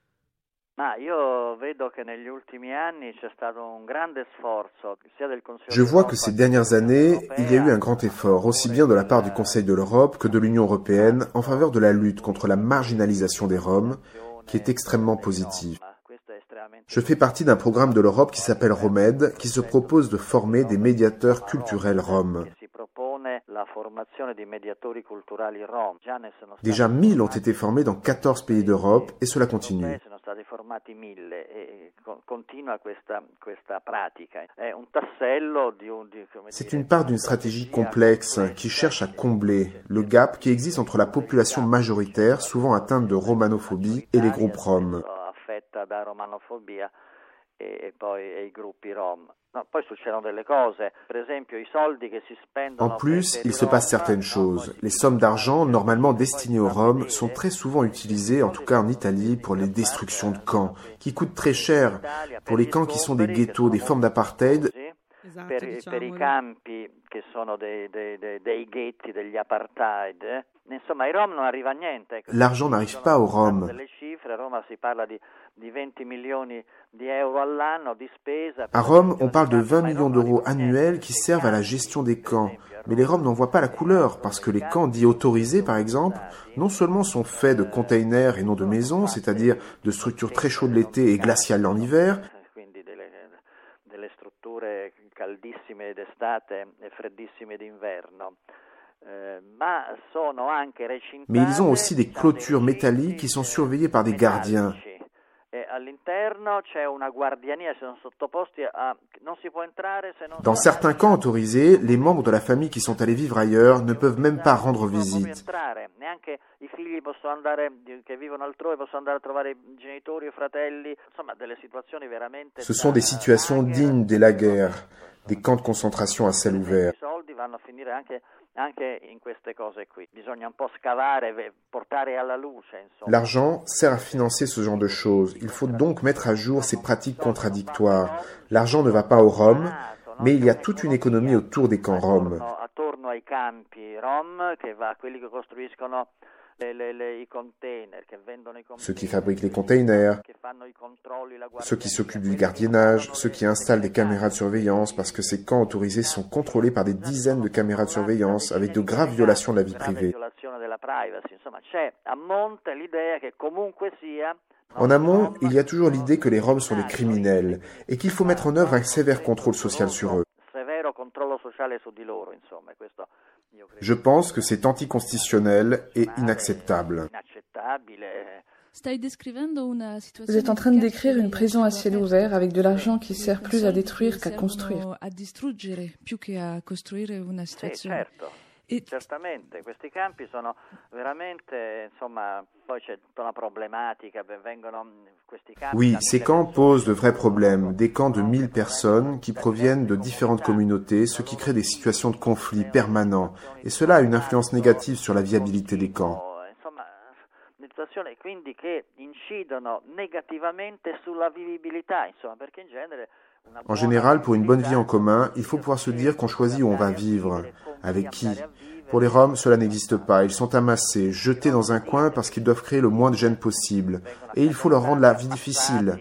Je vois que ces dernières années, il y a eu un grand effort, aussi bien de la part du Conseil de l'Europe que de l'Union européenne, en faveur de la lutte contre la marginalisation des Roms, qui est extrêmement positive. Je fais partie d'un programme de l'Europe qui s'appelle Romed, qui se propose de former des médiateurs culturels roms. Déjà mille ont été formés dans quatorze pays d'Europe et cela continue. C'est une part d'une stratégie complexe qui cherche à combler le gap qui existe entre la population majoritaire, souvent atteinte de romanophobie, et les groupes roms. Da romanofobia e poi i gruppi rom. En plus, il se passe certaines choses. Les sommes d'argent normalement destinées aux Roms sont très souvent utilisées, en tout cas en Italie, pour les destructions de camps, qui coûtent très cher pour les camps qui sont des ghettos, des formes d'apartheid. Per, per i campi che sono dei, dei, dei, dei ghetti, degli apartheid, insomma ai Rom non arriva niente. L'argent n'arrive pas aux Roms. Delle cifre, a Roma si parla di, di venti milioni di euro all'anno di spesa. À Rome, on parle de vingt millions d'euros annuels qui servent à la gestion des camps. Mais les Roms n'en voient pas la couleur, parce que les camps dits autorisés, par exemple, non seulement sont faits de containers et non de maisons, c'est-à-dire de structures très chaudes l'été et glaciales en hiver, caldissime d'estate e freddissime d'inverno. Mais ils ont aussi des clôtures métalliques qui sont surveillées par des gardiens. Dans certains camps autorisés, les membres de la famille qui sont allés vivre ailleurs ne peuvent même pas rendre visite. Ce sont des situations dignes des lagers, des camps de concentration à ciel ouvert. L'argent sert à financer ce genre de choses. Il faut donc mettre à jour ces pratiques contradictoires. L'argent ne va pas aux Roms, mais il y a toute une économie autour des camps Roms. Ceux qui fabriquent les containers, ceux qui s'occupent du gardiennage, ceux qui installent des caméras de surveillance, parce que ces camps autorisés sont contrôlés par des dizaines de caméras de surveillance avec de graves violations de la vie privée. En amont, il y a toujours l'idée que les Roms sont des criminels et qu'il faut mettre en œuvre un sévère contrôle social sur eux. Je pense que c'est anticonstitutionnel et inacceptable. Vous êtes en train de décrire une prison à ciel ouvert avec de l'argent qui sert plus à détruire qu'à construire. E certamente questi campi sono veramente, insomma, poi c'è tutta una problematica, vengono questi campi. Oui, ces camps posent de vrais problèmes, des camps de mille personnes qui proviennent de différentes communautés, ce qui crée des situations de conflit permanents et cela a une influence négative sur la viabilité des camps. Insomma, situazioni quindi che incidono negativamente sulla vivibilità, insomma, perché in genere En général, pour une bonne vie en commun, il faut pouvoir se dire qu'on choisit où on va vivre. Avec qui? Pour les Roms, cela n'existe pas. Ils sont amassés, jetés dans un coin parce qu'ils doivent créer le moins de gêne possible. Et il faut leur rendre la vie difficile.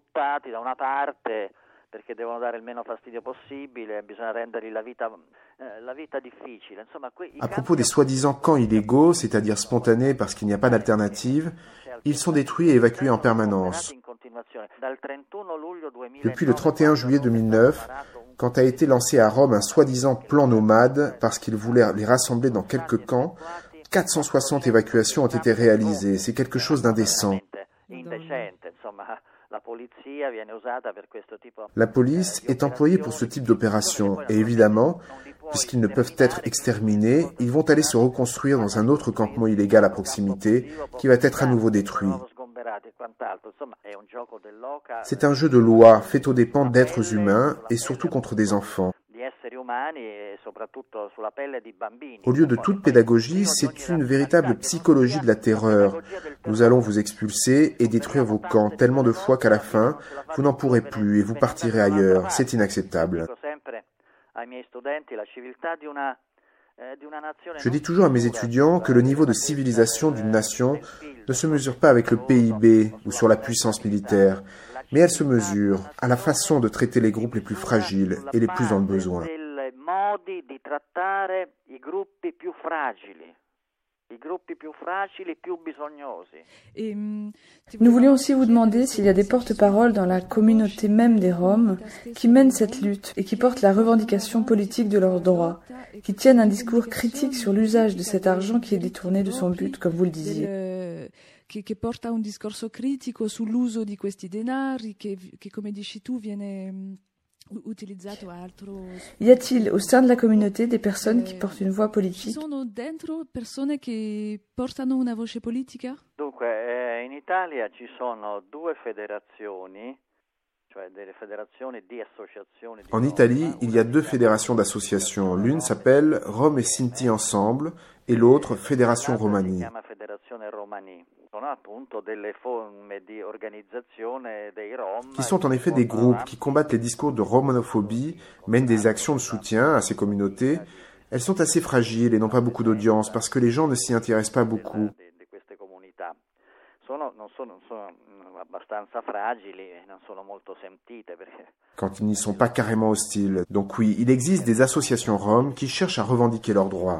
À propos des soi-disant camps illégaux, c'est-à-dire spontanés parce qu'il n'y a pas d'alternative, ils sont détruits et évacués en permanence. Depuis le trente et un juillet deux mille neuf, quand a été lancé à Rome un soi-disant plan nomade parce qu'ils voulaient les rassembler dans quelques camps, quatre cent soixante évacuations ont été réalisées. C'est quelque chose d'indécent. La police est employée pour ce type d'opération et évidemment, puisqu'ils ne peuvent être exterminés, ils vont aller se reconstruire dans un autre campement illégal à proximité qui va être à nouveau détruit. C'est un jeu de loi fait aux dépens d'êtres humains et surtout contre des enfants. Au lieu de toute pédagogie, c'est une véritable psychologie de la terreur. Nous allons vous expulser et détruire vos camps tellement de fois qu'à la fin, vous n'en pourrez plus et vous partirez ailleurs. C'est inacceptable. Je dis toujours à mes étudiants que le niveau de civilisation d'une nation ne se mesure pas avec le P I B ou sur la puissance militaire, mais elle se mesure à la façon de traiter les groupes les plus fragiles et les plus dans le besoin. Nous voulions aussi vous demander s'il y a des porte-paroles dans la communauté même des Roms qui mènent cette lutte et qui portent la revendication politique de leurs droits, qui tiennent un discours critique sur l'usage de cet argent qui est détourné de son but, comme vous le disiez. Che, che porta un discorso critico sull'uso di questi denari che, che come dici tu viene utilizzato a altro. Y a-t-il au sein de la communauté des personnes qui portent une voix politique? Ci sono dentro persone che portano una voce politica? Dunque, eh, in Italia ci sono due federazioni. En Italie, il y a deux fédérations d'associations. L'une s'appelle Roms et Sinti Ensemble et l'autre Fédération Romani. Qui sont en effet des groupes qui combattent les discours de romanophobie, mènent des actions de soutien à ces communautés. Elles sont assez fragiles et n'ont pas beaucoup d'audience parce que les gens ne s'y intéressent pas beaucoup. Quand ils n'y sont pas carrément hostiles. Donc oui, il existe des associations roms qui cherchent à revendiquer leurs droits.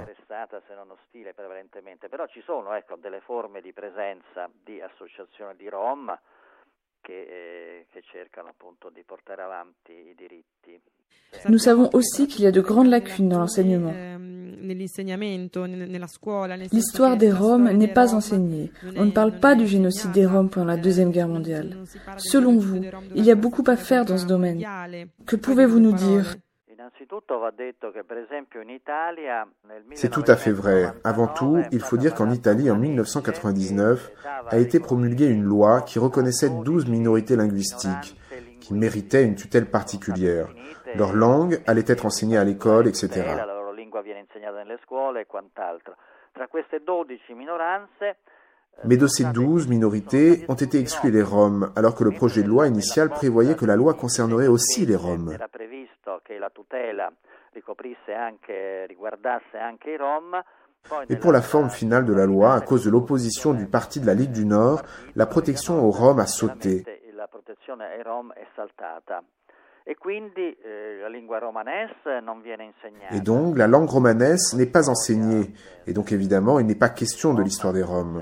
Nous savons aussi qu'il y a de grandes lacunes dans l'enseignement. L'histoire des Roms n'est pas enseignée. On ne parle pas du génocide des Roms pendant la Deuxième Guerre mondiale. Selon vous, il y a beaucoup à faire dans ce domaine. Que pouvez-vous nous dire ? C'est tout à fait vrai. Avant tout, il faut dire qu'en Italie, en mille neuf cent quatre-vingt-dix-neuf, a été promulguée une loi qui reconnaissait douze minorités linguistiques qui méritaient une tutelle particulière. Leur langue allait être enseignée à l'école, et cetera. Mais de ces douze minorités ont été exclues les Roms, alors que le projet de loi initial prévoyait que la loi concernerait aussi les Roms. Et pour la forme finale de la loi, à cause de l'opposition du parti de la Ligue du Nord, la protection aux Roms a sauté. Et donc, la langue romanesque n'est pas enseignée. Et donc, évidemment, il n'est pas question de l'histoire des Roms.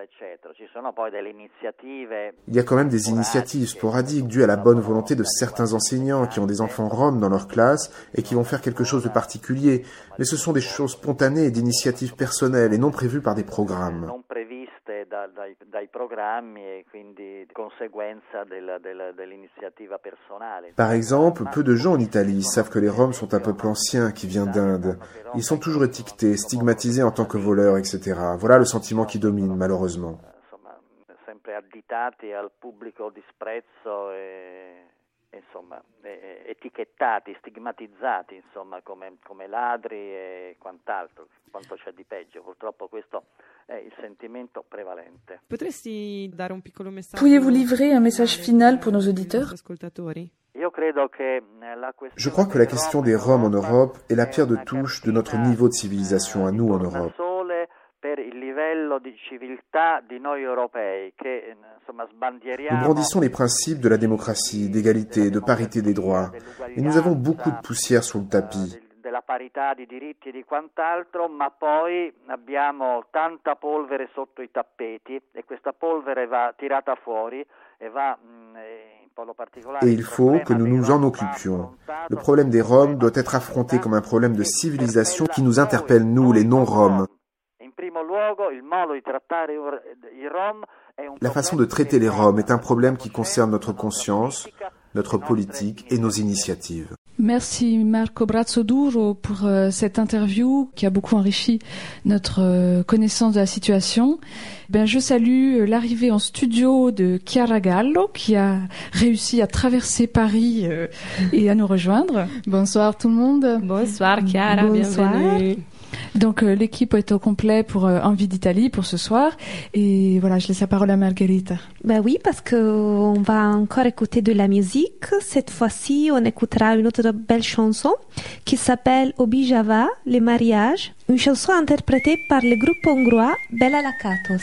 Il y a quand même des initiatives sporadiques dues à la bonne volonté de certains enseignants qui ont des enfants roms dans leur classe et qui vont faire quelque chose de particulier. Mais ce sont des choses spontanées et d'initiatives personnelles et non prévues par des programmes. Par exemple, peu de gens en Italie savent que les Roms sont un peuple ancien qui vient d'Inde. Ils sont toujours étiquetés, stigmatisés en tant que voleurs, et cetera. Voilà le sentiment qui domine, malheureusement. Insomma, etichettati, stigmatizzati, insomma, come, come ladri e quant'altro, quanto c'è di peggio. Purtroppo questo è il sentimento prevalente. Pourriez-vous livrer un message final pour nos auditeurs ? Je crois que la question des Roms en Europe est la pierre de touche de notre niveau de civilisation à nous en Europe. Nous brandissons les principes de la démocratie, d'égalité, de parité des droits, et nous avons beaucoup de poussière sous le tapis. Della parità di diritti e di quant'altro, ma poi abbiamo tanta polvere sotto i tappeti e questa polvere va tirata fuori e va in modo particolare. Et il faut que nous nous en occupions. Le problème des Roms doit être affronté comme un problème de civilisation qui nous interpelle, nous, les non-Roms. La façon de traiter les Roms est un problème qui concerne notre conscience, notre politique et nos initiatives. Merci Marco Brazzoduro pour euh, cette interview qui a beaucoup enrichi notre euh, connaissance de la situation. Ben, je salue euh, l'arrivée en studio de Chiara Gallo qui a réussi à traverser Paris euh, et à nous rejoindre. Bonsoir tout le monde. Bonsoir Chiara, Bonsoir. Bienvenue. Donc euh, l'équipe est au complet pour euh, Envie d'Italie pour ce soir et voilà, je laisse la parole à Margherita. Ben oui, parce que on va encore écouter de la musique. Cette fois-ci, on écoutera une autre belle chanson qui s'appelle Obijava, les mariages, une chanson interprétée par le groupe hongrois Bela Lakatos.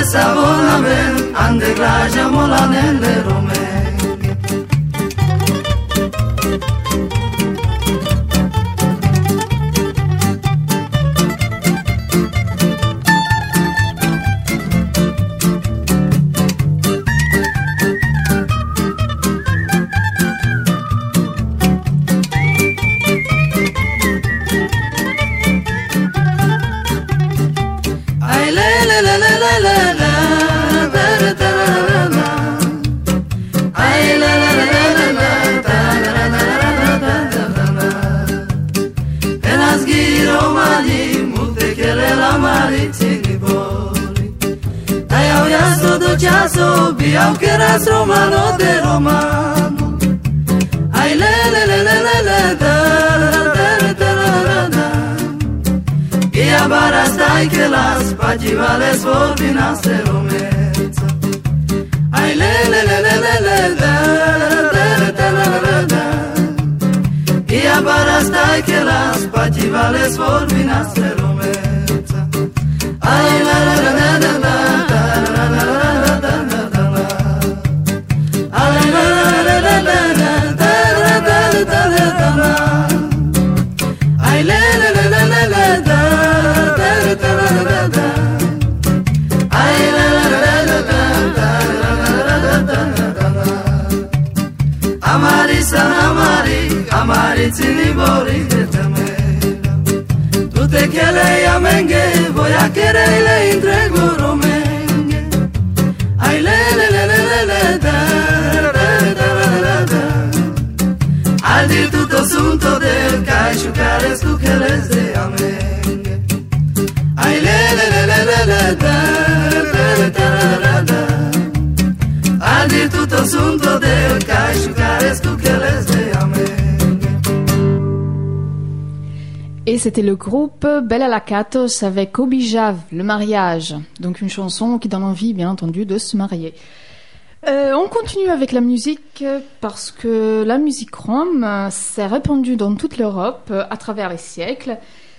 Amare savona ben, ande glaja mola nelle rome. Ciaso biau che ras romano de romano. Ai le le le le le le da da da da da. E a bara stai che las pagiva le svolvinasse romezza. Ai le le le le le le da da da da da. E a bara stai che las pagiva le svolvinasse romezza. Ai la la la la la la. Amari san amari, amari zini bori de temera. Tu te que le amenge, voy a querer le entrego romenge. Ay le le le le le le da da da da da. Al dir tutto asunto del caixo cares tu que les de amenge. Ay le le le le le le da da da da da. Al dir tutto asunto del caixo cares tu que les de amenge. Et c'était le groupe Bella Lakatos avec Obijav, le mariage. Donc une chanson qui donne envie, bien entendu, de se marier. Euh, on continue avec la musique parce que la musique rom s'est répandue dans toute l'Europe à travers les siècles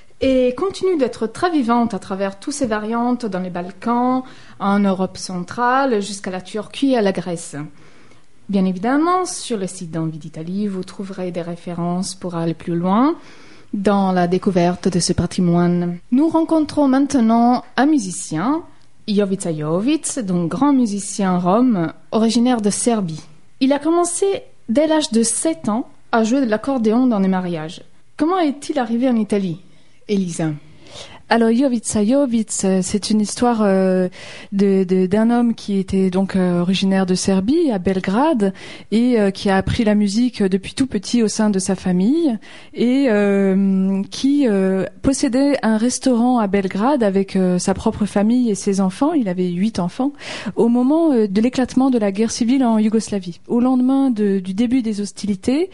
et continue d'être très vivante à travers toutes ces variantes dans les Balkans, en Europe centrale, jusqu'à la Turquie et à la Grèce. Bien évidemment, sur le site d'Envie d'Italie, vous trouverez des références pour aller plus loin dans la découverte de ce patrimoine. Nous rencontrons maintenant un musicien, Jovica Jovic, donc grand musicien rom, originaire de Serbie. Il a commencé dès l'âge de sept ans à jouer de l'accordéon dans les mariages. Comment est-il arrivé en Italie, Elisa ? Alors Jovica Jovic, c'est une histoire euh, de, de, d'un homme qui était donc euh, originaire de Serbie, à Belgrade, et euh, qui a appris la musique depuis tout petit au sein de sa famille, et euh, qui euh, possédait un restaurant à Belgrade avec euh, sa propre famille et ses enfants. Il avait huit enfants au moment euh, de l'éclatement de la guerre civile en Yougoslavie. Au lendemain de, du début des hostilités,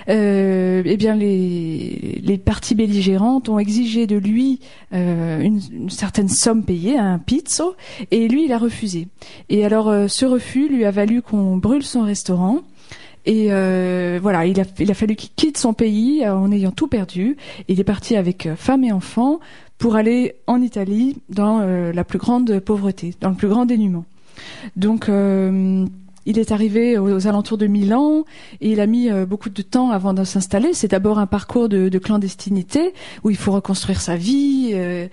euh, eh bien les, les parties belligérantes ont exigé de lui euh, Une, une certaine somme payée, un pizzo, et lui il a refusé. Et alors euh, ce refus lui a valu qu'on brûle son restaurant. Et euh, voilà, il a, il a fallu qu'il quitte son pays euh, en ayant tout perdu. Il est parti avec euh, femme et enfants pour aller en Italie dans euh, la plus grande pauvreté, dans le plus grand dénuement. Donc euh, il est arrivé aux, aux alentours de Milan et il a mis euh, beaucoup de temps avant de s'installer. C'est d'abord un parcours de, de clandestinité où il faut reconstruire sa vie euh,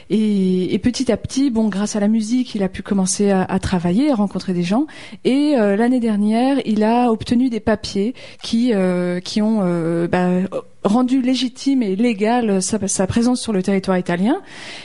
et, et petit à petit, bon, grâce à la musique, il a pu commencer à, à travailler, à rencontrer des gens. Et euh, l'année dernière, il a obtenu des papiers qui euh, qui ont euh, bah, rendu légitime et légal sa, sa présence sur le territoire italien,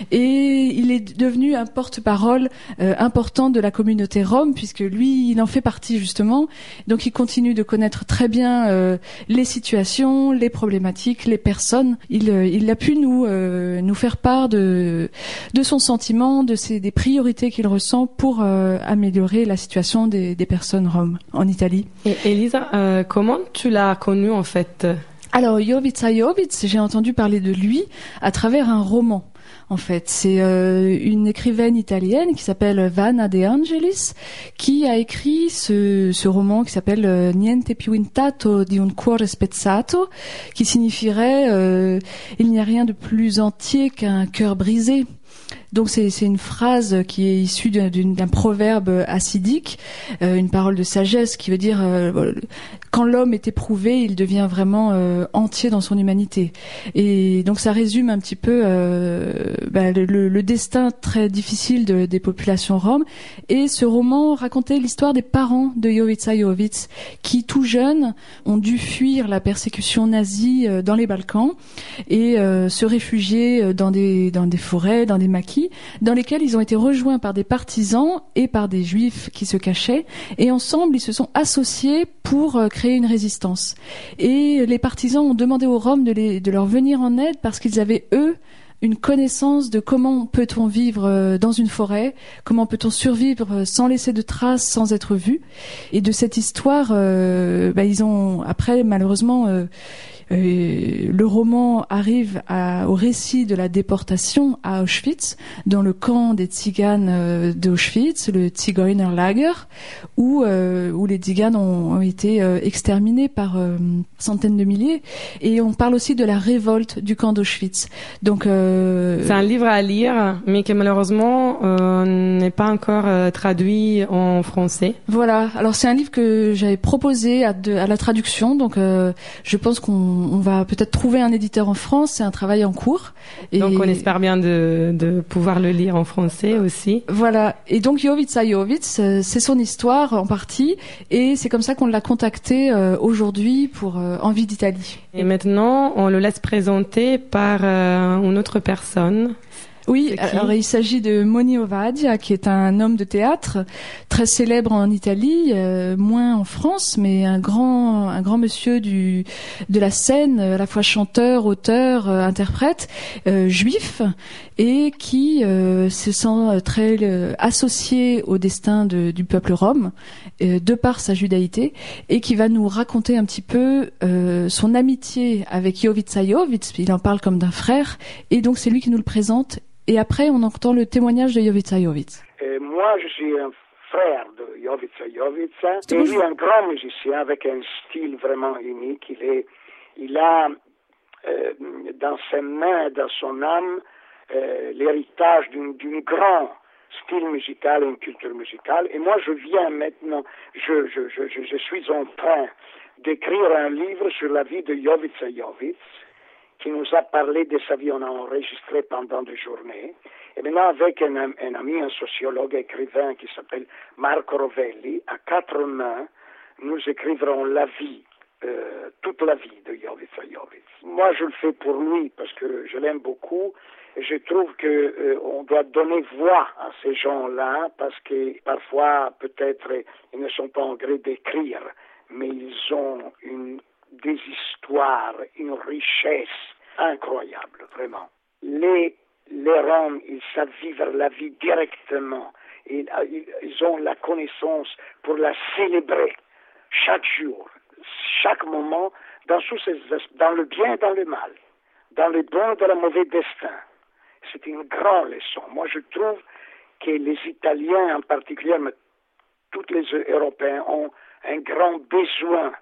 et il est devenu un porte-parole euh, important de la communauté rom, puisque lui, il en fait partie justement. Donc il continue de connaître très bien euh, les situations, les problématiques, les personnes. Il, euh, il a pu nous euh, nous faire part de de son sentiment, de ses des priorités qu'il ressent pour euh, améliorer la situation des, des personnes rom en Italie. Et Elisa, euh, comment tu l'as connu en fait? Alors, Jovica Jovic, j'ai entendu parler de lui à travers un roman. En fait, c'est euh, une écrivaine italienne qui s'appelle Vanna De Angelis qui a écrit ce, ce roman qui s'appelle euh, Niente più intatto di un cuore spezzato, qui signifierait euh, il n'y a rien de plus entier qu'un cœur brisé. Donc c'est, c'est une phrase qui est issue d'un, d'un proverbe hassidique, euh, une parole de sagesse qui veut dire euh, quand l'homme est éprouvé, il devient vraiment euh, entier dans son humanité. Et donc ça résume un petit peu euh, bah, le, le destin très difficile de, des populations roms. Et ce roman racontait l'histoire des parents de Jovica Jovic qui, tout jeunes, ont dû fuir la persécution nazie euh, dans les Balkans et euh, se réfugier dans des, dans des forêts, dans des maquis, dans lesquels ils ont été rejoints par des partisans et par des juifs qui se cachaient. Et ensemble, ils se sont associés pour euh, créer une résistance. Et les partisans ont demandé aux Roms de, les, de leur venir en aide parce qu'ils avaient, eux, une connaissance de comment peut-on vivre dans une forêt, comment peut-on survivre sans laisser de traces, sans être vu. Et de cette histoire, euh, bah, ils ont, après, malheureusement, euh, euh, le roman arrive à, au récit de la déportation à Auschwitz, dans le camp des Tziganes euh, d'Auschwitz, le Zigeunerlager, où, euh, où les Tziganes ont, ont été euh, exterminés par euh, centaines de milliers. Et on parle aussi de la révolte du camp d'Auschwitz. Donc, euh, c'est un livre à lire, mais qui malheureusement euh, n'est pas encore euh, traduit en français. Voilà. Alors c'est un livre que j'avais proposé à, de, à la traduction, donc euh, je pense qu'on on va peut-être trouver un éditeur en France. C'est un travail en cours. Et donc on espère bien de, de pouvoir le lire en français aussi. Voilà. Et donc Jovica Jovic, c'est son histoire en partie, et c'est comme ça qu'on l'a contacté euh, aujourd'hui pour euh, Envie d'Italie. Et maintenant, on le laisse présenter par euh, une autre personne. Oui, alors il s'agit de Moni Ovadia, qui est un homme de théâtre très célèbre en Italie, euh, moins en France, mais un grand, un grand monsieur du de la scène, à la fois chanteur, auteur, euh, interprète, euh, juif, et qui euh, se sent très euh, associé au destin de, du peuple rom, euh, de par sa judaïté, et qui va nous raconter un petit peu euh, son amitié avec Jovica Jovic. Il en parle comme d'un frère, et donc c'est lui qui nous le présente. Et après, on entend le témoignage de Jovica Jovic. Et moi, je suis un frère de Jovica Jovic. Et lui, un grand musicien avec un style vraiment unique. Il, est, il a euh, dans ses mains, dans son âme, euh, l'héritage d'un grand style musical et une culture musicale. Et moi, je viens maintenant, je, je, je, je, je suis en train d'écrire un livre sur la vie de Jovica Jovic, qui nous a parlé de sa vie. On a enregistré pendant des journées. Et maintenant, avec un, un ami, un sociologue, écrivain qui s'appelle Marco Rovelli, à quatre mains, nous écriverons la vie, euh, toute la vie de Jovica Jovic. Moi, je le fais pour lui parce que je l'aime beaucoup. Et je trouve que euh, on doit donner voix à ces gens-là parce que parfois, peut-être, ils ne sont pas en gré d'écrire, mais ils ont une des histoires, une richesse incroyable, vraiment. Les, les Roms, ils savent vivre la vie directement. Ils, ils ont la connaissance pour la célébrer chaque jour, chaque moment, dans, tous ces, dans le bien et dans le mal, dans le bon et dans le mauvais destin. C'est une grande leçon. Moi, je trouve que les Italiens en particulier, mais tous les Européens ont un grand besoin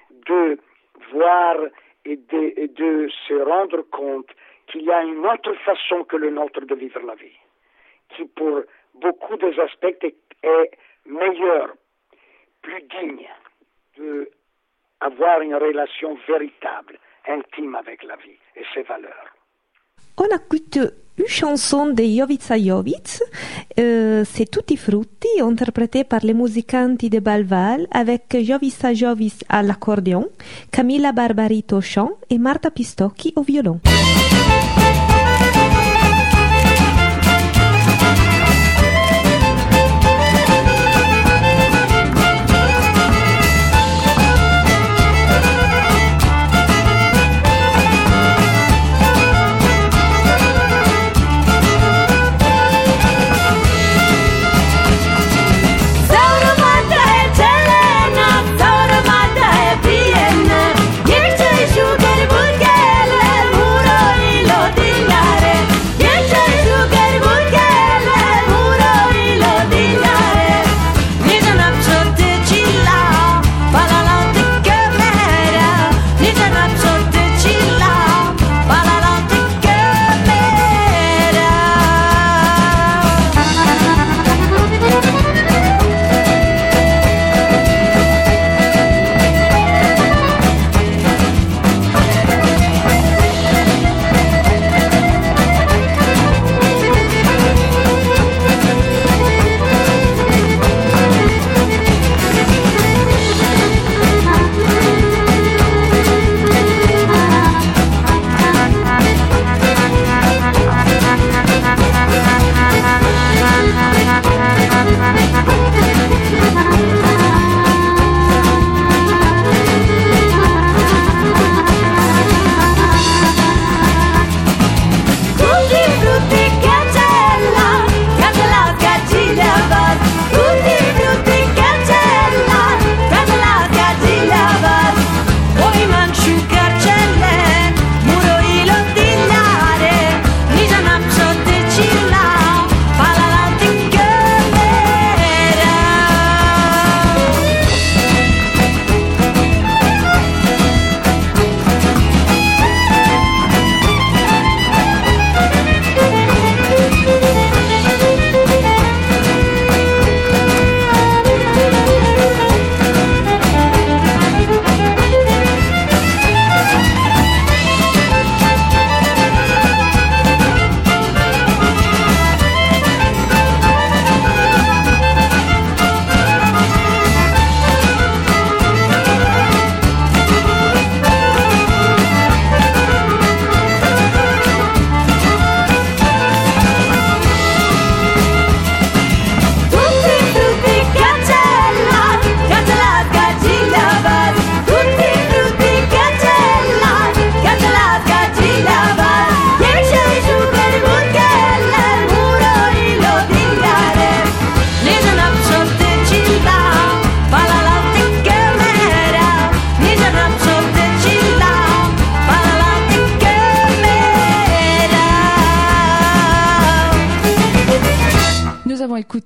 de voir et de, et de se rendre compte qu'il y a une autre façon que le nôtre de vivre la vie, qui pour beaucoup des aspects est, est meilleure, plus digne, d'avoir une relation véritable, intime avec la vie et ses valeurs. On écoute une chanson de Jovica Jovic, euh, c'est Tutti Frutti, interprétée par les musicanti de Balval avec Jovica Jovic à l'accordéon, Camilla Barbarito au chant et Marta Pistocchi au violon. Sugar,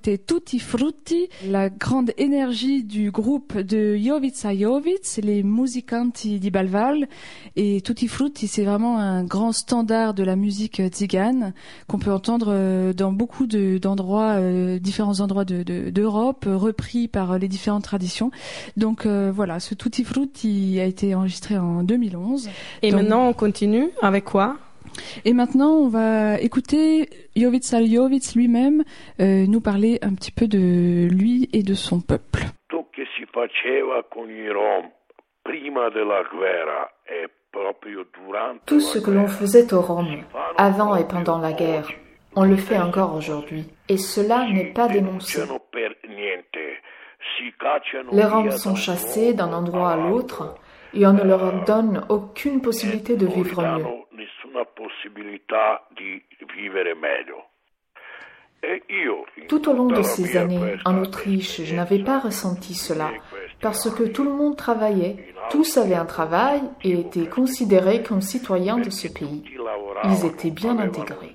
écouter Tutti Frutti, la grande énergie du groupe de Jovica Jovic, les musicanti di Balval. Et Tutti Frutti, c'est vraiment un grand standard de la musique tzigane qu'on peut entendre dans beaucoup de, d'endroits, euh, différents endroits de, de, d'Europe, repris par les différentes traditions. Donc euh, voilà, ce Tutti Frutti a été enregistré en deux mille onze. Et Donc, maintenant, on continue avec quoi? Et maintenant, on va écouter Jovica Jovic lui-même euh, nous parler un petit peu de lui et de son peuple. Tout ce qui se faceva con i Rom prima della guerra e proprio durante Tout ce que l'on faisait aux Roms, avant et pendant la guerre, on le fait encore aujourd'hui. Et cela n'est pas dénoncé. Les Roms sont chassés d'un endroit à l'autre et on ne leur donne aucune possibilité de vivre mieux. Tout au long de ces années, en Autriche, je n'avais pas ressenti cela, parce que tout le monde travaillait, tous avaient un travail et étaient considérés comme citoyens de ce pays. Ils étaient bien intégrés.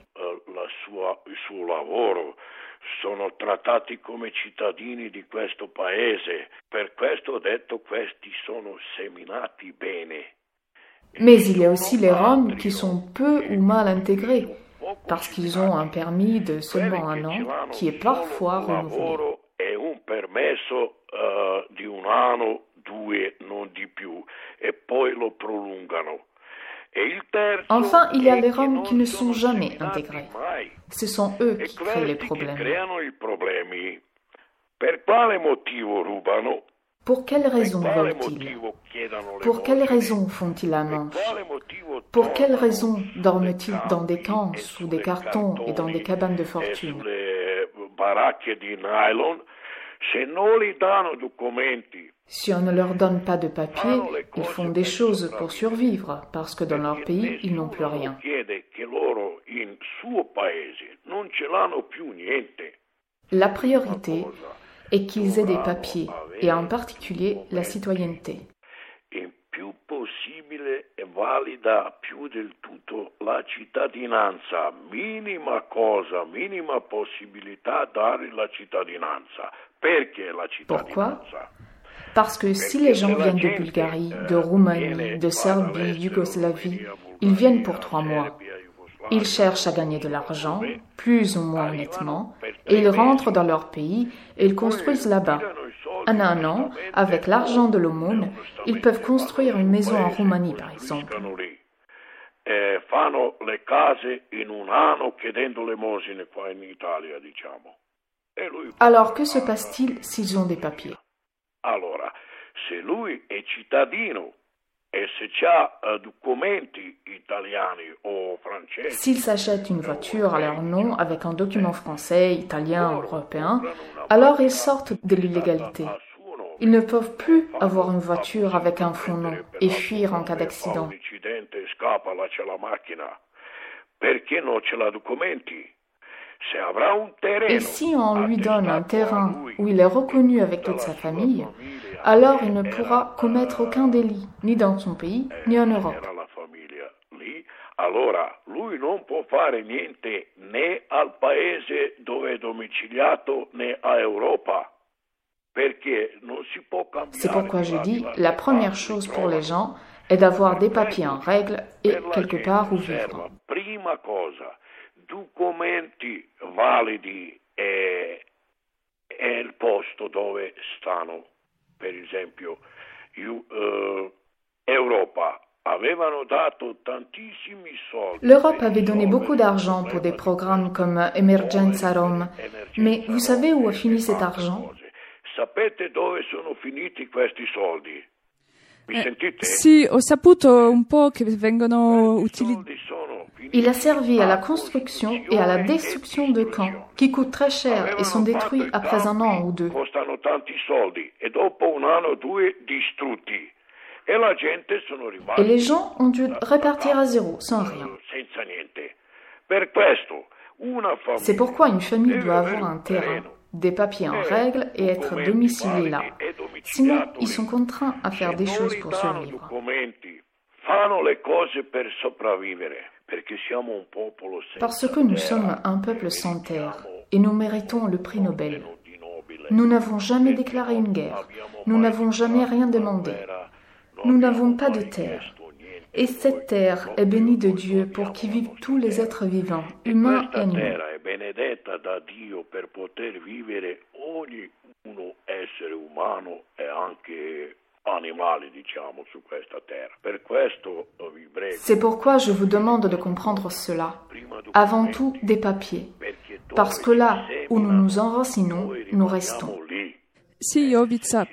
Sono trattati come cittadini di questo paese, per questo ho detto questi sono seminati bene. Mais il y a aussi les Roms qui sont peu ou mal intégrés, parce qu'ils ont un permis de seulement un an, qui est parfois renouvelé. È un permesso uh, di un anno, due, non di più, e poi lo prolungano. Enfin, il y a les Roms qui ne sont jamais intégrés. Ce sont eux qui créent les problèmes. Pour quelles raisons volent-ils? Pour quelles raisons font-ils la manche? Pour quelles raisons dorment-ils dans des camps, sous des cartons et dans des cabanes de fortune? Si on ne leur donne pas de papier, ils font des choses pour survivre, parce que dans leur pays, ils n'ont plus rien. La priorité est qu'ils aient des papiers, et en particulier la citoyenneté. Valida più del tutto la cittadinanza, minima cosa, minima possibilità dare la cittadinanza. Perché la cittadinanza? Pourquoi? Parce que si les gens viennent de Bulgarie, de Roumanie, de Serbie, Yougoslavie, ils viennent pour trois mois. Ils cherchent à gagner de l'argent, plus ou moins nettement, et ils rentrent dans leur pays et ils construisent là-bas. En un an, avec l'argent de l'aumône, ils peuvent construire une maison en Roumanie, par exemple. Fanno le case in un anno chiedendo l'elemosine qua in Italia, diciamo. Alors, que se passe-t-il s'ils ont des papiers? Allora, se lui è cittadino e se ha uh, documenti italiani o francesi. S'ils s'achètent une voiture à leur nom avec un document français, italien ou européen, alors ils sortent de l'illégalité. Ils ne peuvent plus avoir une voiture avec un faux nom et fuir en cas d'accident. Et si on lui donne un terrain où il est reconnu avec toute sa famille, alors il ne pourra commettre aucun délit, ni dans son pays, ni en Europe. Allora lui non può fare niente né al paese dove è domiciliato né a Europa. C'est pourquoi je dis, la première chose pour les gens est d'avoir des papiers en règle et quelque part où vivre. Prima cosa, documenti validi e, e il posto dove stanno. Per esempio, io, uh, Europa. L'Europe avait donné beaucoup d'argent pour des programmes comme Emergenza Rom. Mais vous savez où a fini cet argent? Eh, sì, ho saputo un po' che vengono utilizzati. Il a servi à la construction et à la destruction de camps, qui coûtent très cher et sont détruits après un an ou deux. Et les gens ont dû répartir à zéro, sans rien. C'est pourquoi une famille doit avoir un terrain, des papiers en règle et être domicilié là. Sinon, ils sont contraints à faire des choses pour survivre. Parce que nous sommes un peuple sans terre. et nous méritons le prix Nobel. Nous n'avons jamais déclaré une guerre. Nous n'avons jamais rien demandé. Nous n'avons pas de terre. Et cette terre est bénie de Dieu pour qu'y vivent tous les êtres vivants, humains et animaux. È benedetta da Dio per poter vivere ognuno essere umano e anche animale, diciamo, su questa terra. Per questo vi prego. C'est pourquoi je vous demande de comprendre cela. Avant tout, des papiers. Parce que là où nous nous enracinons, nous restons. Sì, Jovica.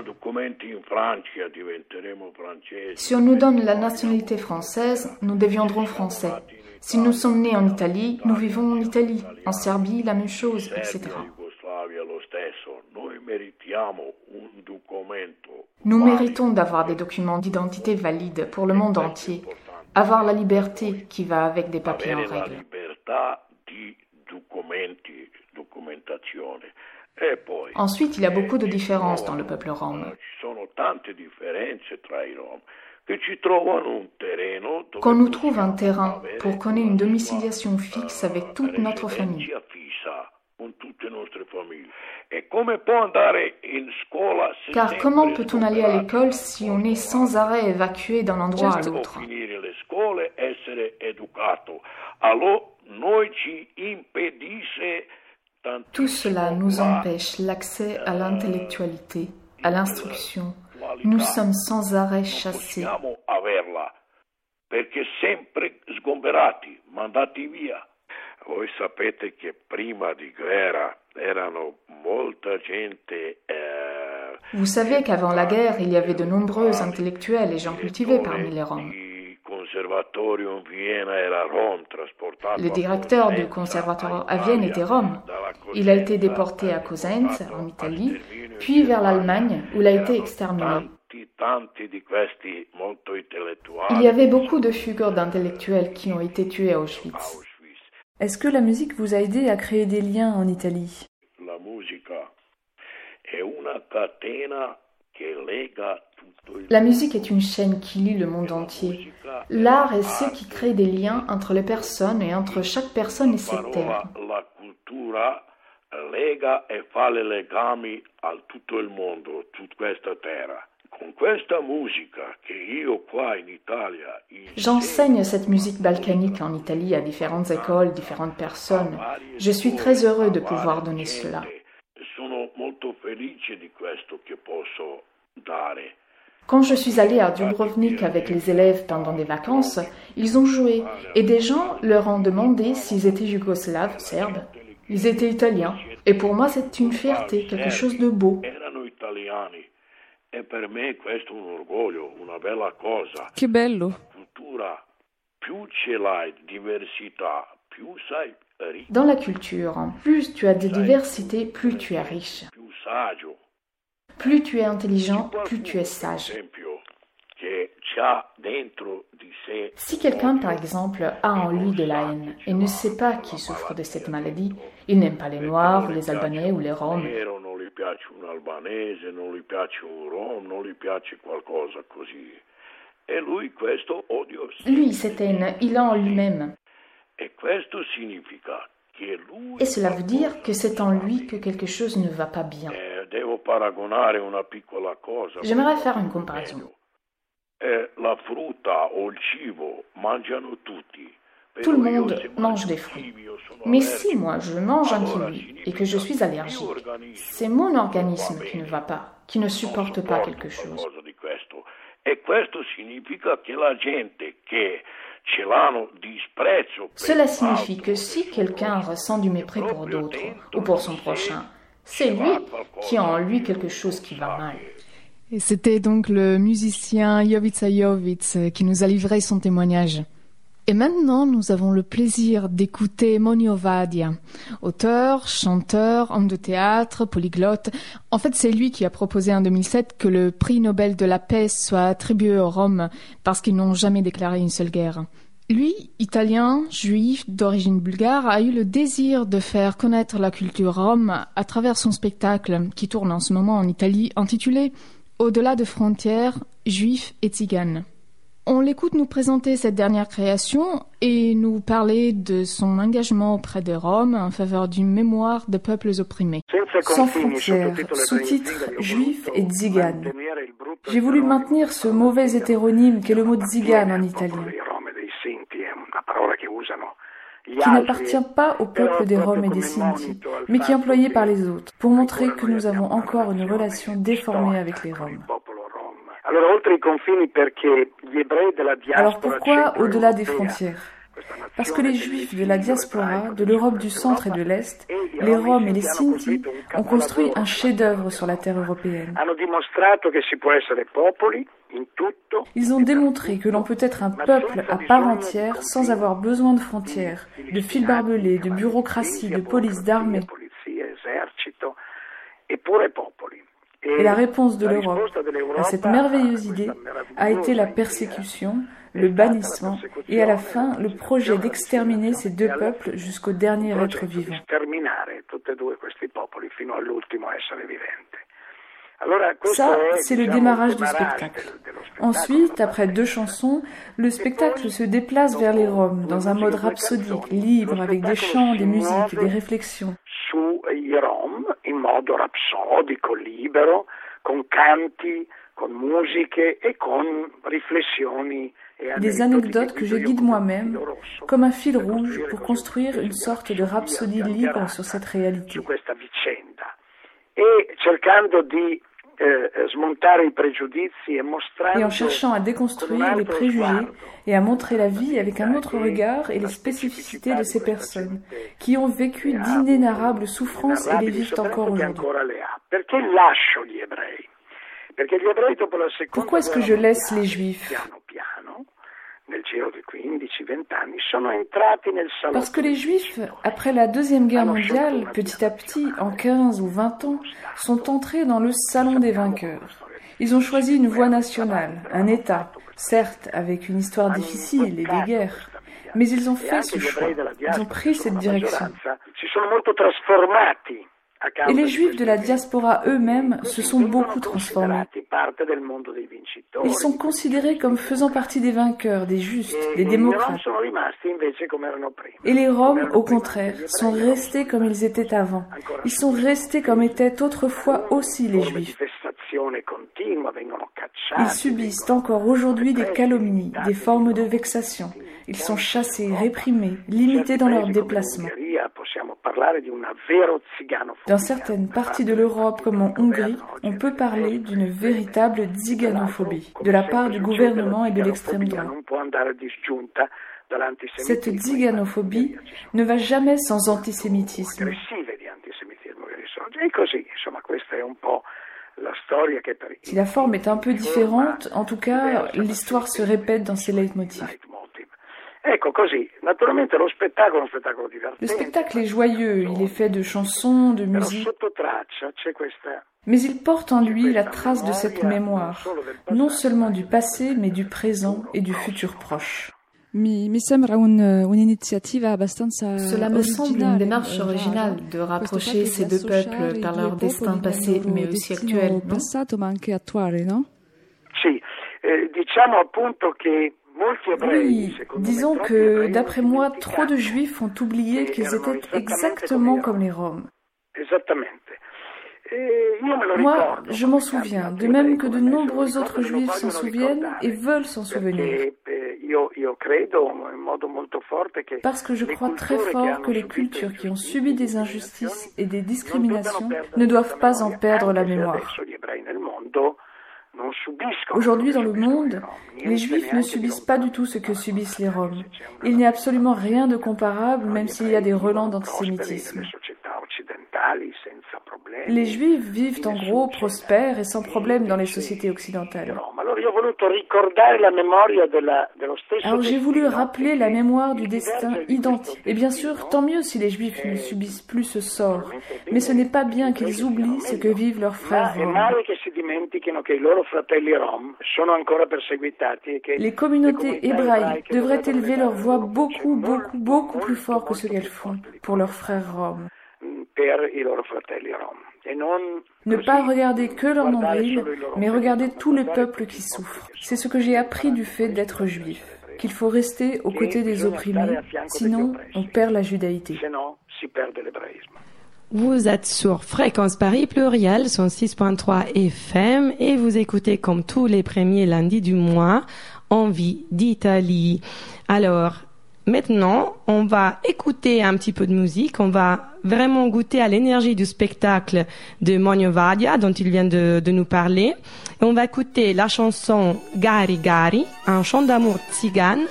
Si on nous donne la nationalité française, nous deviendrons français. Si nous sommes nés en Italie, nous vivons en Italie. En Serbie, la même chose, et cetera. Nous méritons d'avoir des documents d'identité valides pour le monde entier. Avoir la liberté qui va avec des papiers en règle. Ensuite, il y a beaucoup de différences dans le peuple rom. Qu'on nous trouve un terrain pour qu'on ait une domiciliation fixe avec toute notre famille. Car comment peut-on aller à l'école si on est sans arrêt évacué d'un endroit à l'autre? Tout cela nous empêche l'accès à l'intellectualité, à l'instruction. Nous sommes sans arrêt chassés. Voi sapete che prima di guerra erano molta gente. Eh, Vous savez qu'avant la guerre, il y avait de nombreux intellectuels et gens cultivés parmi les Roms. Le directeur du conservatoire à Vienne était Rome. Il a été déporté à Cosenza, en Italie, puis vers l'Allemagne, où il a été exterminé. Il y avait beaucoup de figures d'intellectuels qui ont été tués à Auschwitz. Est-ce que la musique vous a aidé à créer des liens en Italie? La musique est une chaîne qui lie le monde entier. L'art est ce qui crée des liens entre les personnes et entre chaque personne et cette terre. Lega e fa les legami a tutto il mondo, tutta questa terra. Con questa musica che io qua in Italia. J'enseigne cette musique balkanique en Italie à différentes écoles, différentes personnes. Je suis très heureux de pouvoir donner cela. Sono molto felice di questo che posso dare. Quand je suis allée à Dubrovnik avec les élèves pendant des vacances, ils ont joué et des gens leur ont demandé s'ils étaient yougoslaves, serbes. Ils étaient italiens. Et pour moi, c'est une fierté, quelque chose de beau. E per me questo è un orgoglio, una bella cosa. Che bello. La cultura, più ce l'hai diversità, più sei ricco. Dans la culture, plus tu as de diversité, plus tu es riche. Più saggio. Plus tu es intelligent, plus tu es sage. Si quelqu'un, par exemple, a en lui de la haine et ne sait pas qui souffre de cette maladie, il n'aime pas les Noirs, les Albanais ou les Roms. Piace un albanese, non gli piace un rom, non gli piace qualcosa così. E lui questo odio. Lui, cette haine, il a en lui-même. E questo significa che lui. Et cela veut dire que c'est en lui que quelque chose ne va pas bien. Eh, devo paragonare una piccola cosa. J'aimerais faire une comparaison. Eh, la frutta o il cibo mangiano tutti. Tout le monde mange des fruits. Mais si moi je mange un kiwi et que je suis allergique, c'est mon organisme qui ne va pas, qui ne supporte pas quelque chose. Cela signifie que si quelqu'un ressent du mépris pour d'autres ou pour son prochain, c'est lui qui a en lui quelque chose qui va mal. Et c'était donc le musicien Jovica Jovic qui nous a livré son témoignage. Et maintenant, nous avons le plaisir d'écouter Monio Vadia, auteur, chanteur, homme de théâtre, polyglotte. En fait, c'est lui qui a proposé en deux mille sept que le prix Nobel de la paix soit attribué aux Roms parce qu'ils n'ont jamais déclaré une seule guerre. Lui, italien, juif, d'origine bulgare, a eu le désir de faire connaître la culture rome à travers son spectacle qui tourne en ce moment en Italie, intitulé « Au-delà de frontières, juifs et tziganes ». On l'écoute nous présenter cette dernière création et nous parler de son engagement auprès des Roms en faveur d'une mémoire de peuples opprimés. Sans frontières, sous-titre Juifs et Tziganes. J'ai voulu maintenir ce mauvais hétéronyme qu'est le mot Tzigane en italien, qui n'appartient pas au peuple des Roms et des Sinti, mais qui est employé par les autres, pour montrer que nous avons encore une relation déformée avec les Roms. Alors pourquoi au-delà des frontières ? Parce que les Juifs de la diaspora, de l'Europe du centre et de l'Est, les Roms et les Sinti, ont construit un chef-d'œuvre sur la terre européenne. Ils ont démontré que l'on peut être un peuple à part entière sans avoir besoin de frontières, de fils barbelés, de bureaucratie, de police, d'armée. Et la réponse de l'Europe à cette merveilleuse idée a été la persécution, le bannissement et à la fin le projet d'exterminer ces deux peuples jusqu'au dernier être vivant. Ça, c'est le démarrage du spectacle. Ensuite, après deux chansons, le spectacle se déplace vers les Roms dans un mode rhapsodique, libre, avec des chants, des musiques, des réflexions. Sui Rom in modo rapsodico, libero, con canti, con musiche e con riflessioni. Des anecdotes que je guide moi-même, comme un fil rouge pour construire une sorte de rhapsodie libre sur cette réalité. Et en cherchant à déconstruire les préjugés et à montrer la vie avec un autre regard et les spécificités de ces personnes qui ont vécu d'inénarrables souffrances et les vivent encore aujourd'hui. Pourquoi est-ce que je laisse les Juifs ? Parce que les Juifs, après la Deuxième Guerre mondiale, petit à petit, en quinze ou vingt ans, sont entrés dans le salon des vainqueurs. Ils ont choisi une voie nationale, un État, certes avec une histoire difficile et des guerres, mais ils ont fait ce choix, ils ont pris cette direction. Et les Juifs de la diaspora eux-mêmes se sont beaucoup transformés. Ils sont considérés comme faisant partie des vainqueurs, des justes, des démocrates. Et les Roms, au contraire, sont restés comme ils étaient avant. Ils sont restés comme étaient autrefois aussi les Juifs. Ils subissent encore aujourd'hui des calomnies, des formes de vexation. Ils sont chassés, réprimés, limités dans leurs déplacements. Dans certaines parties de l'Europe, comme en Hongrie, on peut parler d'une véritable tziganophobie de la part du gouvernement et de l'extrême droite. Cette tziganophobie ne va jamais sans antisémitisme. Si la forme est un peu différente, en tout cas, l'histoire se répète dans ses leitmotifs. Le spectacle est joyeux, il est fait de chansons, de musique, mais il porte en lui la trace de cette mémoire, non seulement du passé, mais du présent et du futur proche. Mi, mi sembra un, un'iniziativa abbastanza Cela me semble une démarche originale de rapprocher ces deux peuples par leur destin passé, mais aussi actuel, non? Passato, ma anche attuale, no? Sì, eh, diciamo appunto che Oui, disons que, d'après moi, trop de Juifs ont oublié qu'ils étaient exactement comme les Roms. Moi, je m'en souviens, de même que de nombreux autres Juifs s'en souviennent et veulent s'en souvenir. Parce que je crois très fort que les cultures qui ont subi des injustices et des discriminations ne doivent pas en perdre la mémoire. Aujourd'hui, dans le monde, les Juifs ne subissent pas du tout ce que subissent les Roms. Il n'y a absolument rien de comparable, même s'il y a des relents d'antisémitisme. Les Juifs vivent en gros, prospèrent et sans problème dans les sociétés occidentales. Alors j'ai voulu rappeler la mémoire du destin identique. Et bien sûr, tant mieux si les Juifs ne subissent plus ce sort. Mais ce n'est pas bien qu'ils oublient ce que vivent leurs frères roms. Les communautés hébraïques devraient élever leur voix beaucoup, beaucoup, beaucoup plus fort que ce qu'elles font pour leurs frères roms. Ne pas regarder que leur nombril, mais regarder tous les peuples qui souffrent. C'est ce que j'ai appris du fait d'être juif, qu'il faut rester aux côtés des opprimés, sinon on perd la judaïté. Vous êtes sur Fréquence Paris Pluriel, cent six point trois F M, et vous écoutez comme tous les premiers lundis du mois, Envie d'Italie. Alors, maintenant, on va écouter un petit peu de musique, on va vraiment goûter à l'énergie du spectacle de Monio Vadia, dont il vient de, de nous parler. Et on va écouter la chanson Gari Gari, un chant d'amour tzigane.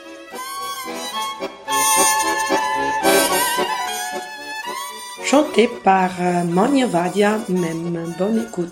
Chanté par Monio Vadia même. Bonne écoute.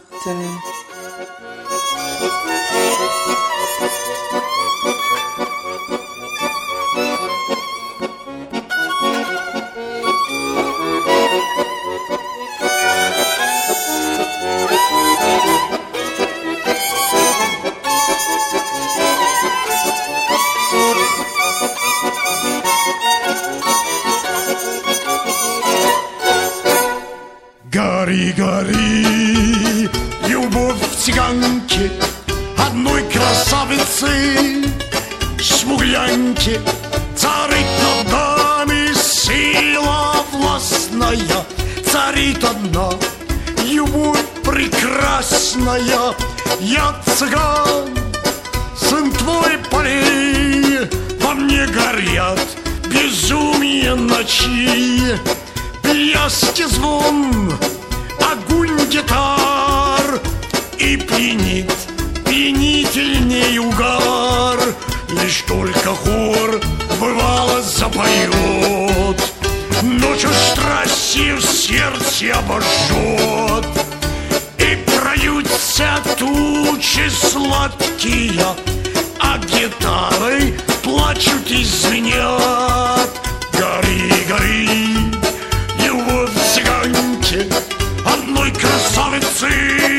Гори, гори, любовь цыганки, одной красавицы, смуглянки, царит над нами сила властная, царит одна любовь прекрасная. Я цыган, сын твой полей, во мне горят безумие ночи. Пляски звон, огонь гитар, и пьянит, пьянительней угар. Лишь только хор бывало запоет, ночью страсти в сердце обожжет. И проются тучи сладкие, а гитары плачут и звенят. Гори, гори, любовь цыганки, одной красавицы,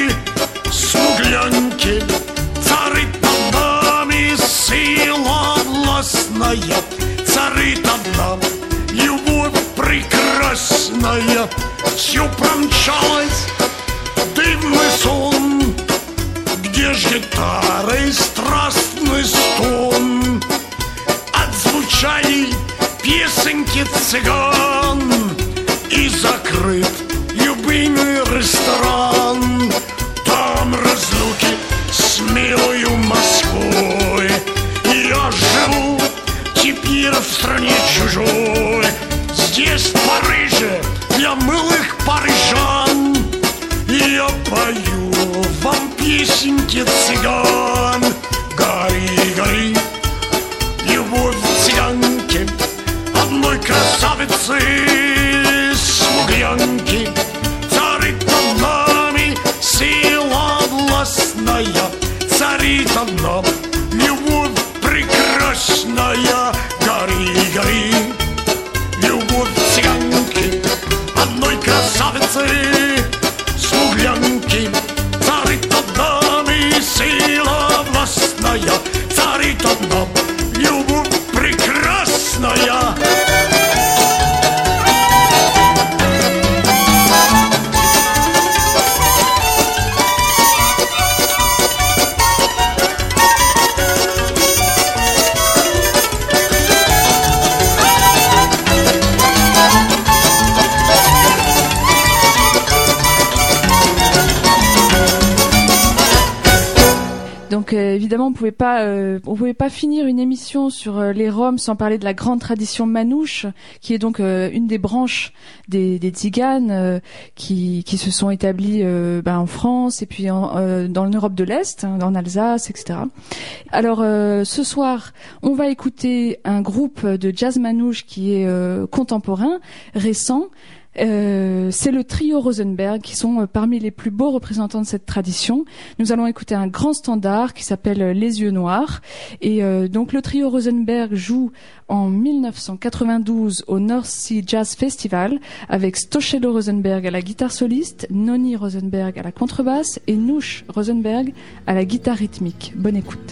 смуглянки, царит над нами сила властная, царит одна любовь прекрасная. Все промчалось, дымный сон, где ж гитары страстный стон. Отзвучали песенки цыган, и закрыт любимый ресторан. Там разлуки с милою Москвой. Я живу теперь в стране чужой. Здесь, в Париже, для милых парижан я пою вам песенки цыган. Гори, гори, любовь цыганки, одной красавицы, смуглянки, царит над нами сила властная, царит одна любовь прекрасная. Гори, гори, любовь цыганки, одной красавицы, смуглянки, царит над нами сила властная, царит одна любовь прекрасная. Donc euh, évidemment, on pouvait pas, euh, on pouvait pas finir une émission sur euh, les Roms sans parler de la grande tradition manouche, qui est donc euh, une des branches des, des tziganes euh, qui, qui se sont établis euh, ben, en France et puis en, euh, dans l'Europe de l'Est, hein, en Alsace, et cetera. Alors euh, ce soir, on va écouter un groupe de jazz manouche qui est euh, contemporain, récent. Euh, c'est le trio Rosenberg qui sont euh, parmi les plus beaux représentants de cette tradition. Nous allons écouter un grand standard qui s'appelle euh, Les Yeux Noirs. Et euh, donc le trio Rosenberg joue en mille neuf cent quatre-vingt-douze au North Sea Jazz Festival avec Stochelo Rosenberg à la guitare soliste, Noni Rosenberg à la contrebasse et Nouch Rosenberg à la guitare rythmique. Bonne écoute.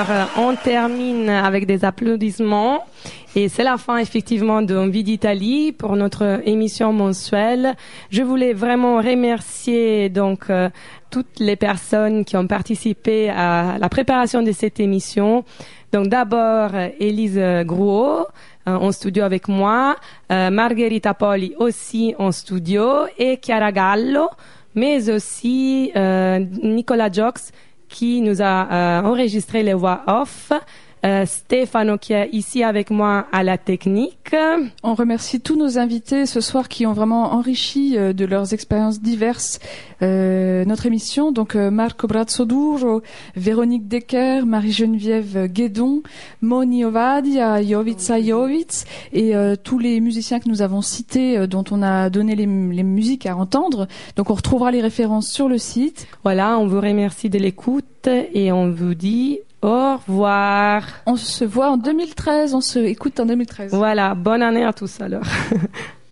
Alors, on termine avec des applaudissements. Et c'est la fin, effectivement, de Envie d'Italie pour notre émission mensuelle. Je voulais vraiment remercier, donc, euh, toutes les personnes qui ont participé à la préparation de cette émission. Donc, d'abord, Élise Grouot, euh, en studio avec moi, euh, Margherita Poli aussi en studio, et Chiara Gallo, mais aussi euh, Nicolas Jox, qui nous a euh, enregistré les voix off. Euh, Stefano qui est ici avec moi à la technique. On remercie tous nos invités ce soir qui ont vraiment enrichi euh, de leurs expériences diverses euh, notre émission. Donc euh, Marco Brazzoduro, Véronique Decker, Marie-Geneviève Guédon, Moni Ovadia, Jovica Jovic et euh, tous les musiciens que nous avons cités euh, dont on a donné les, les musiques à entendre. Donc on retrouvera les références sur le site. Voilà, on vous remercie de l'écoute et on vous dit au revoir. On se voit en deux mille treize, on se écoute en deux mille treize. Voilà, bonne année à tous alors.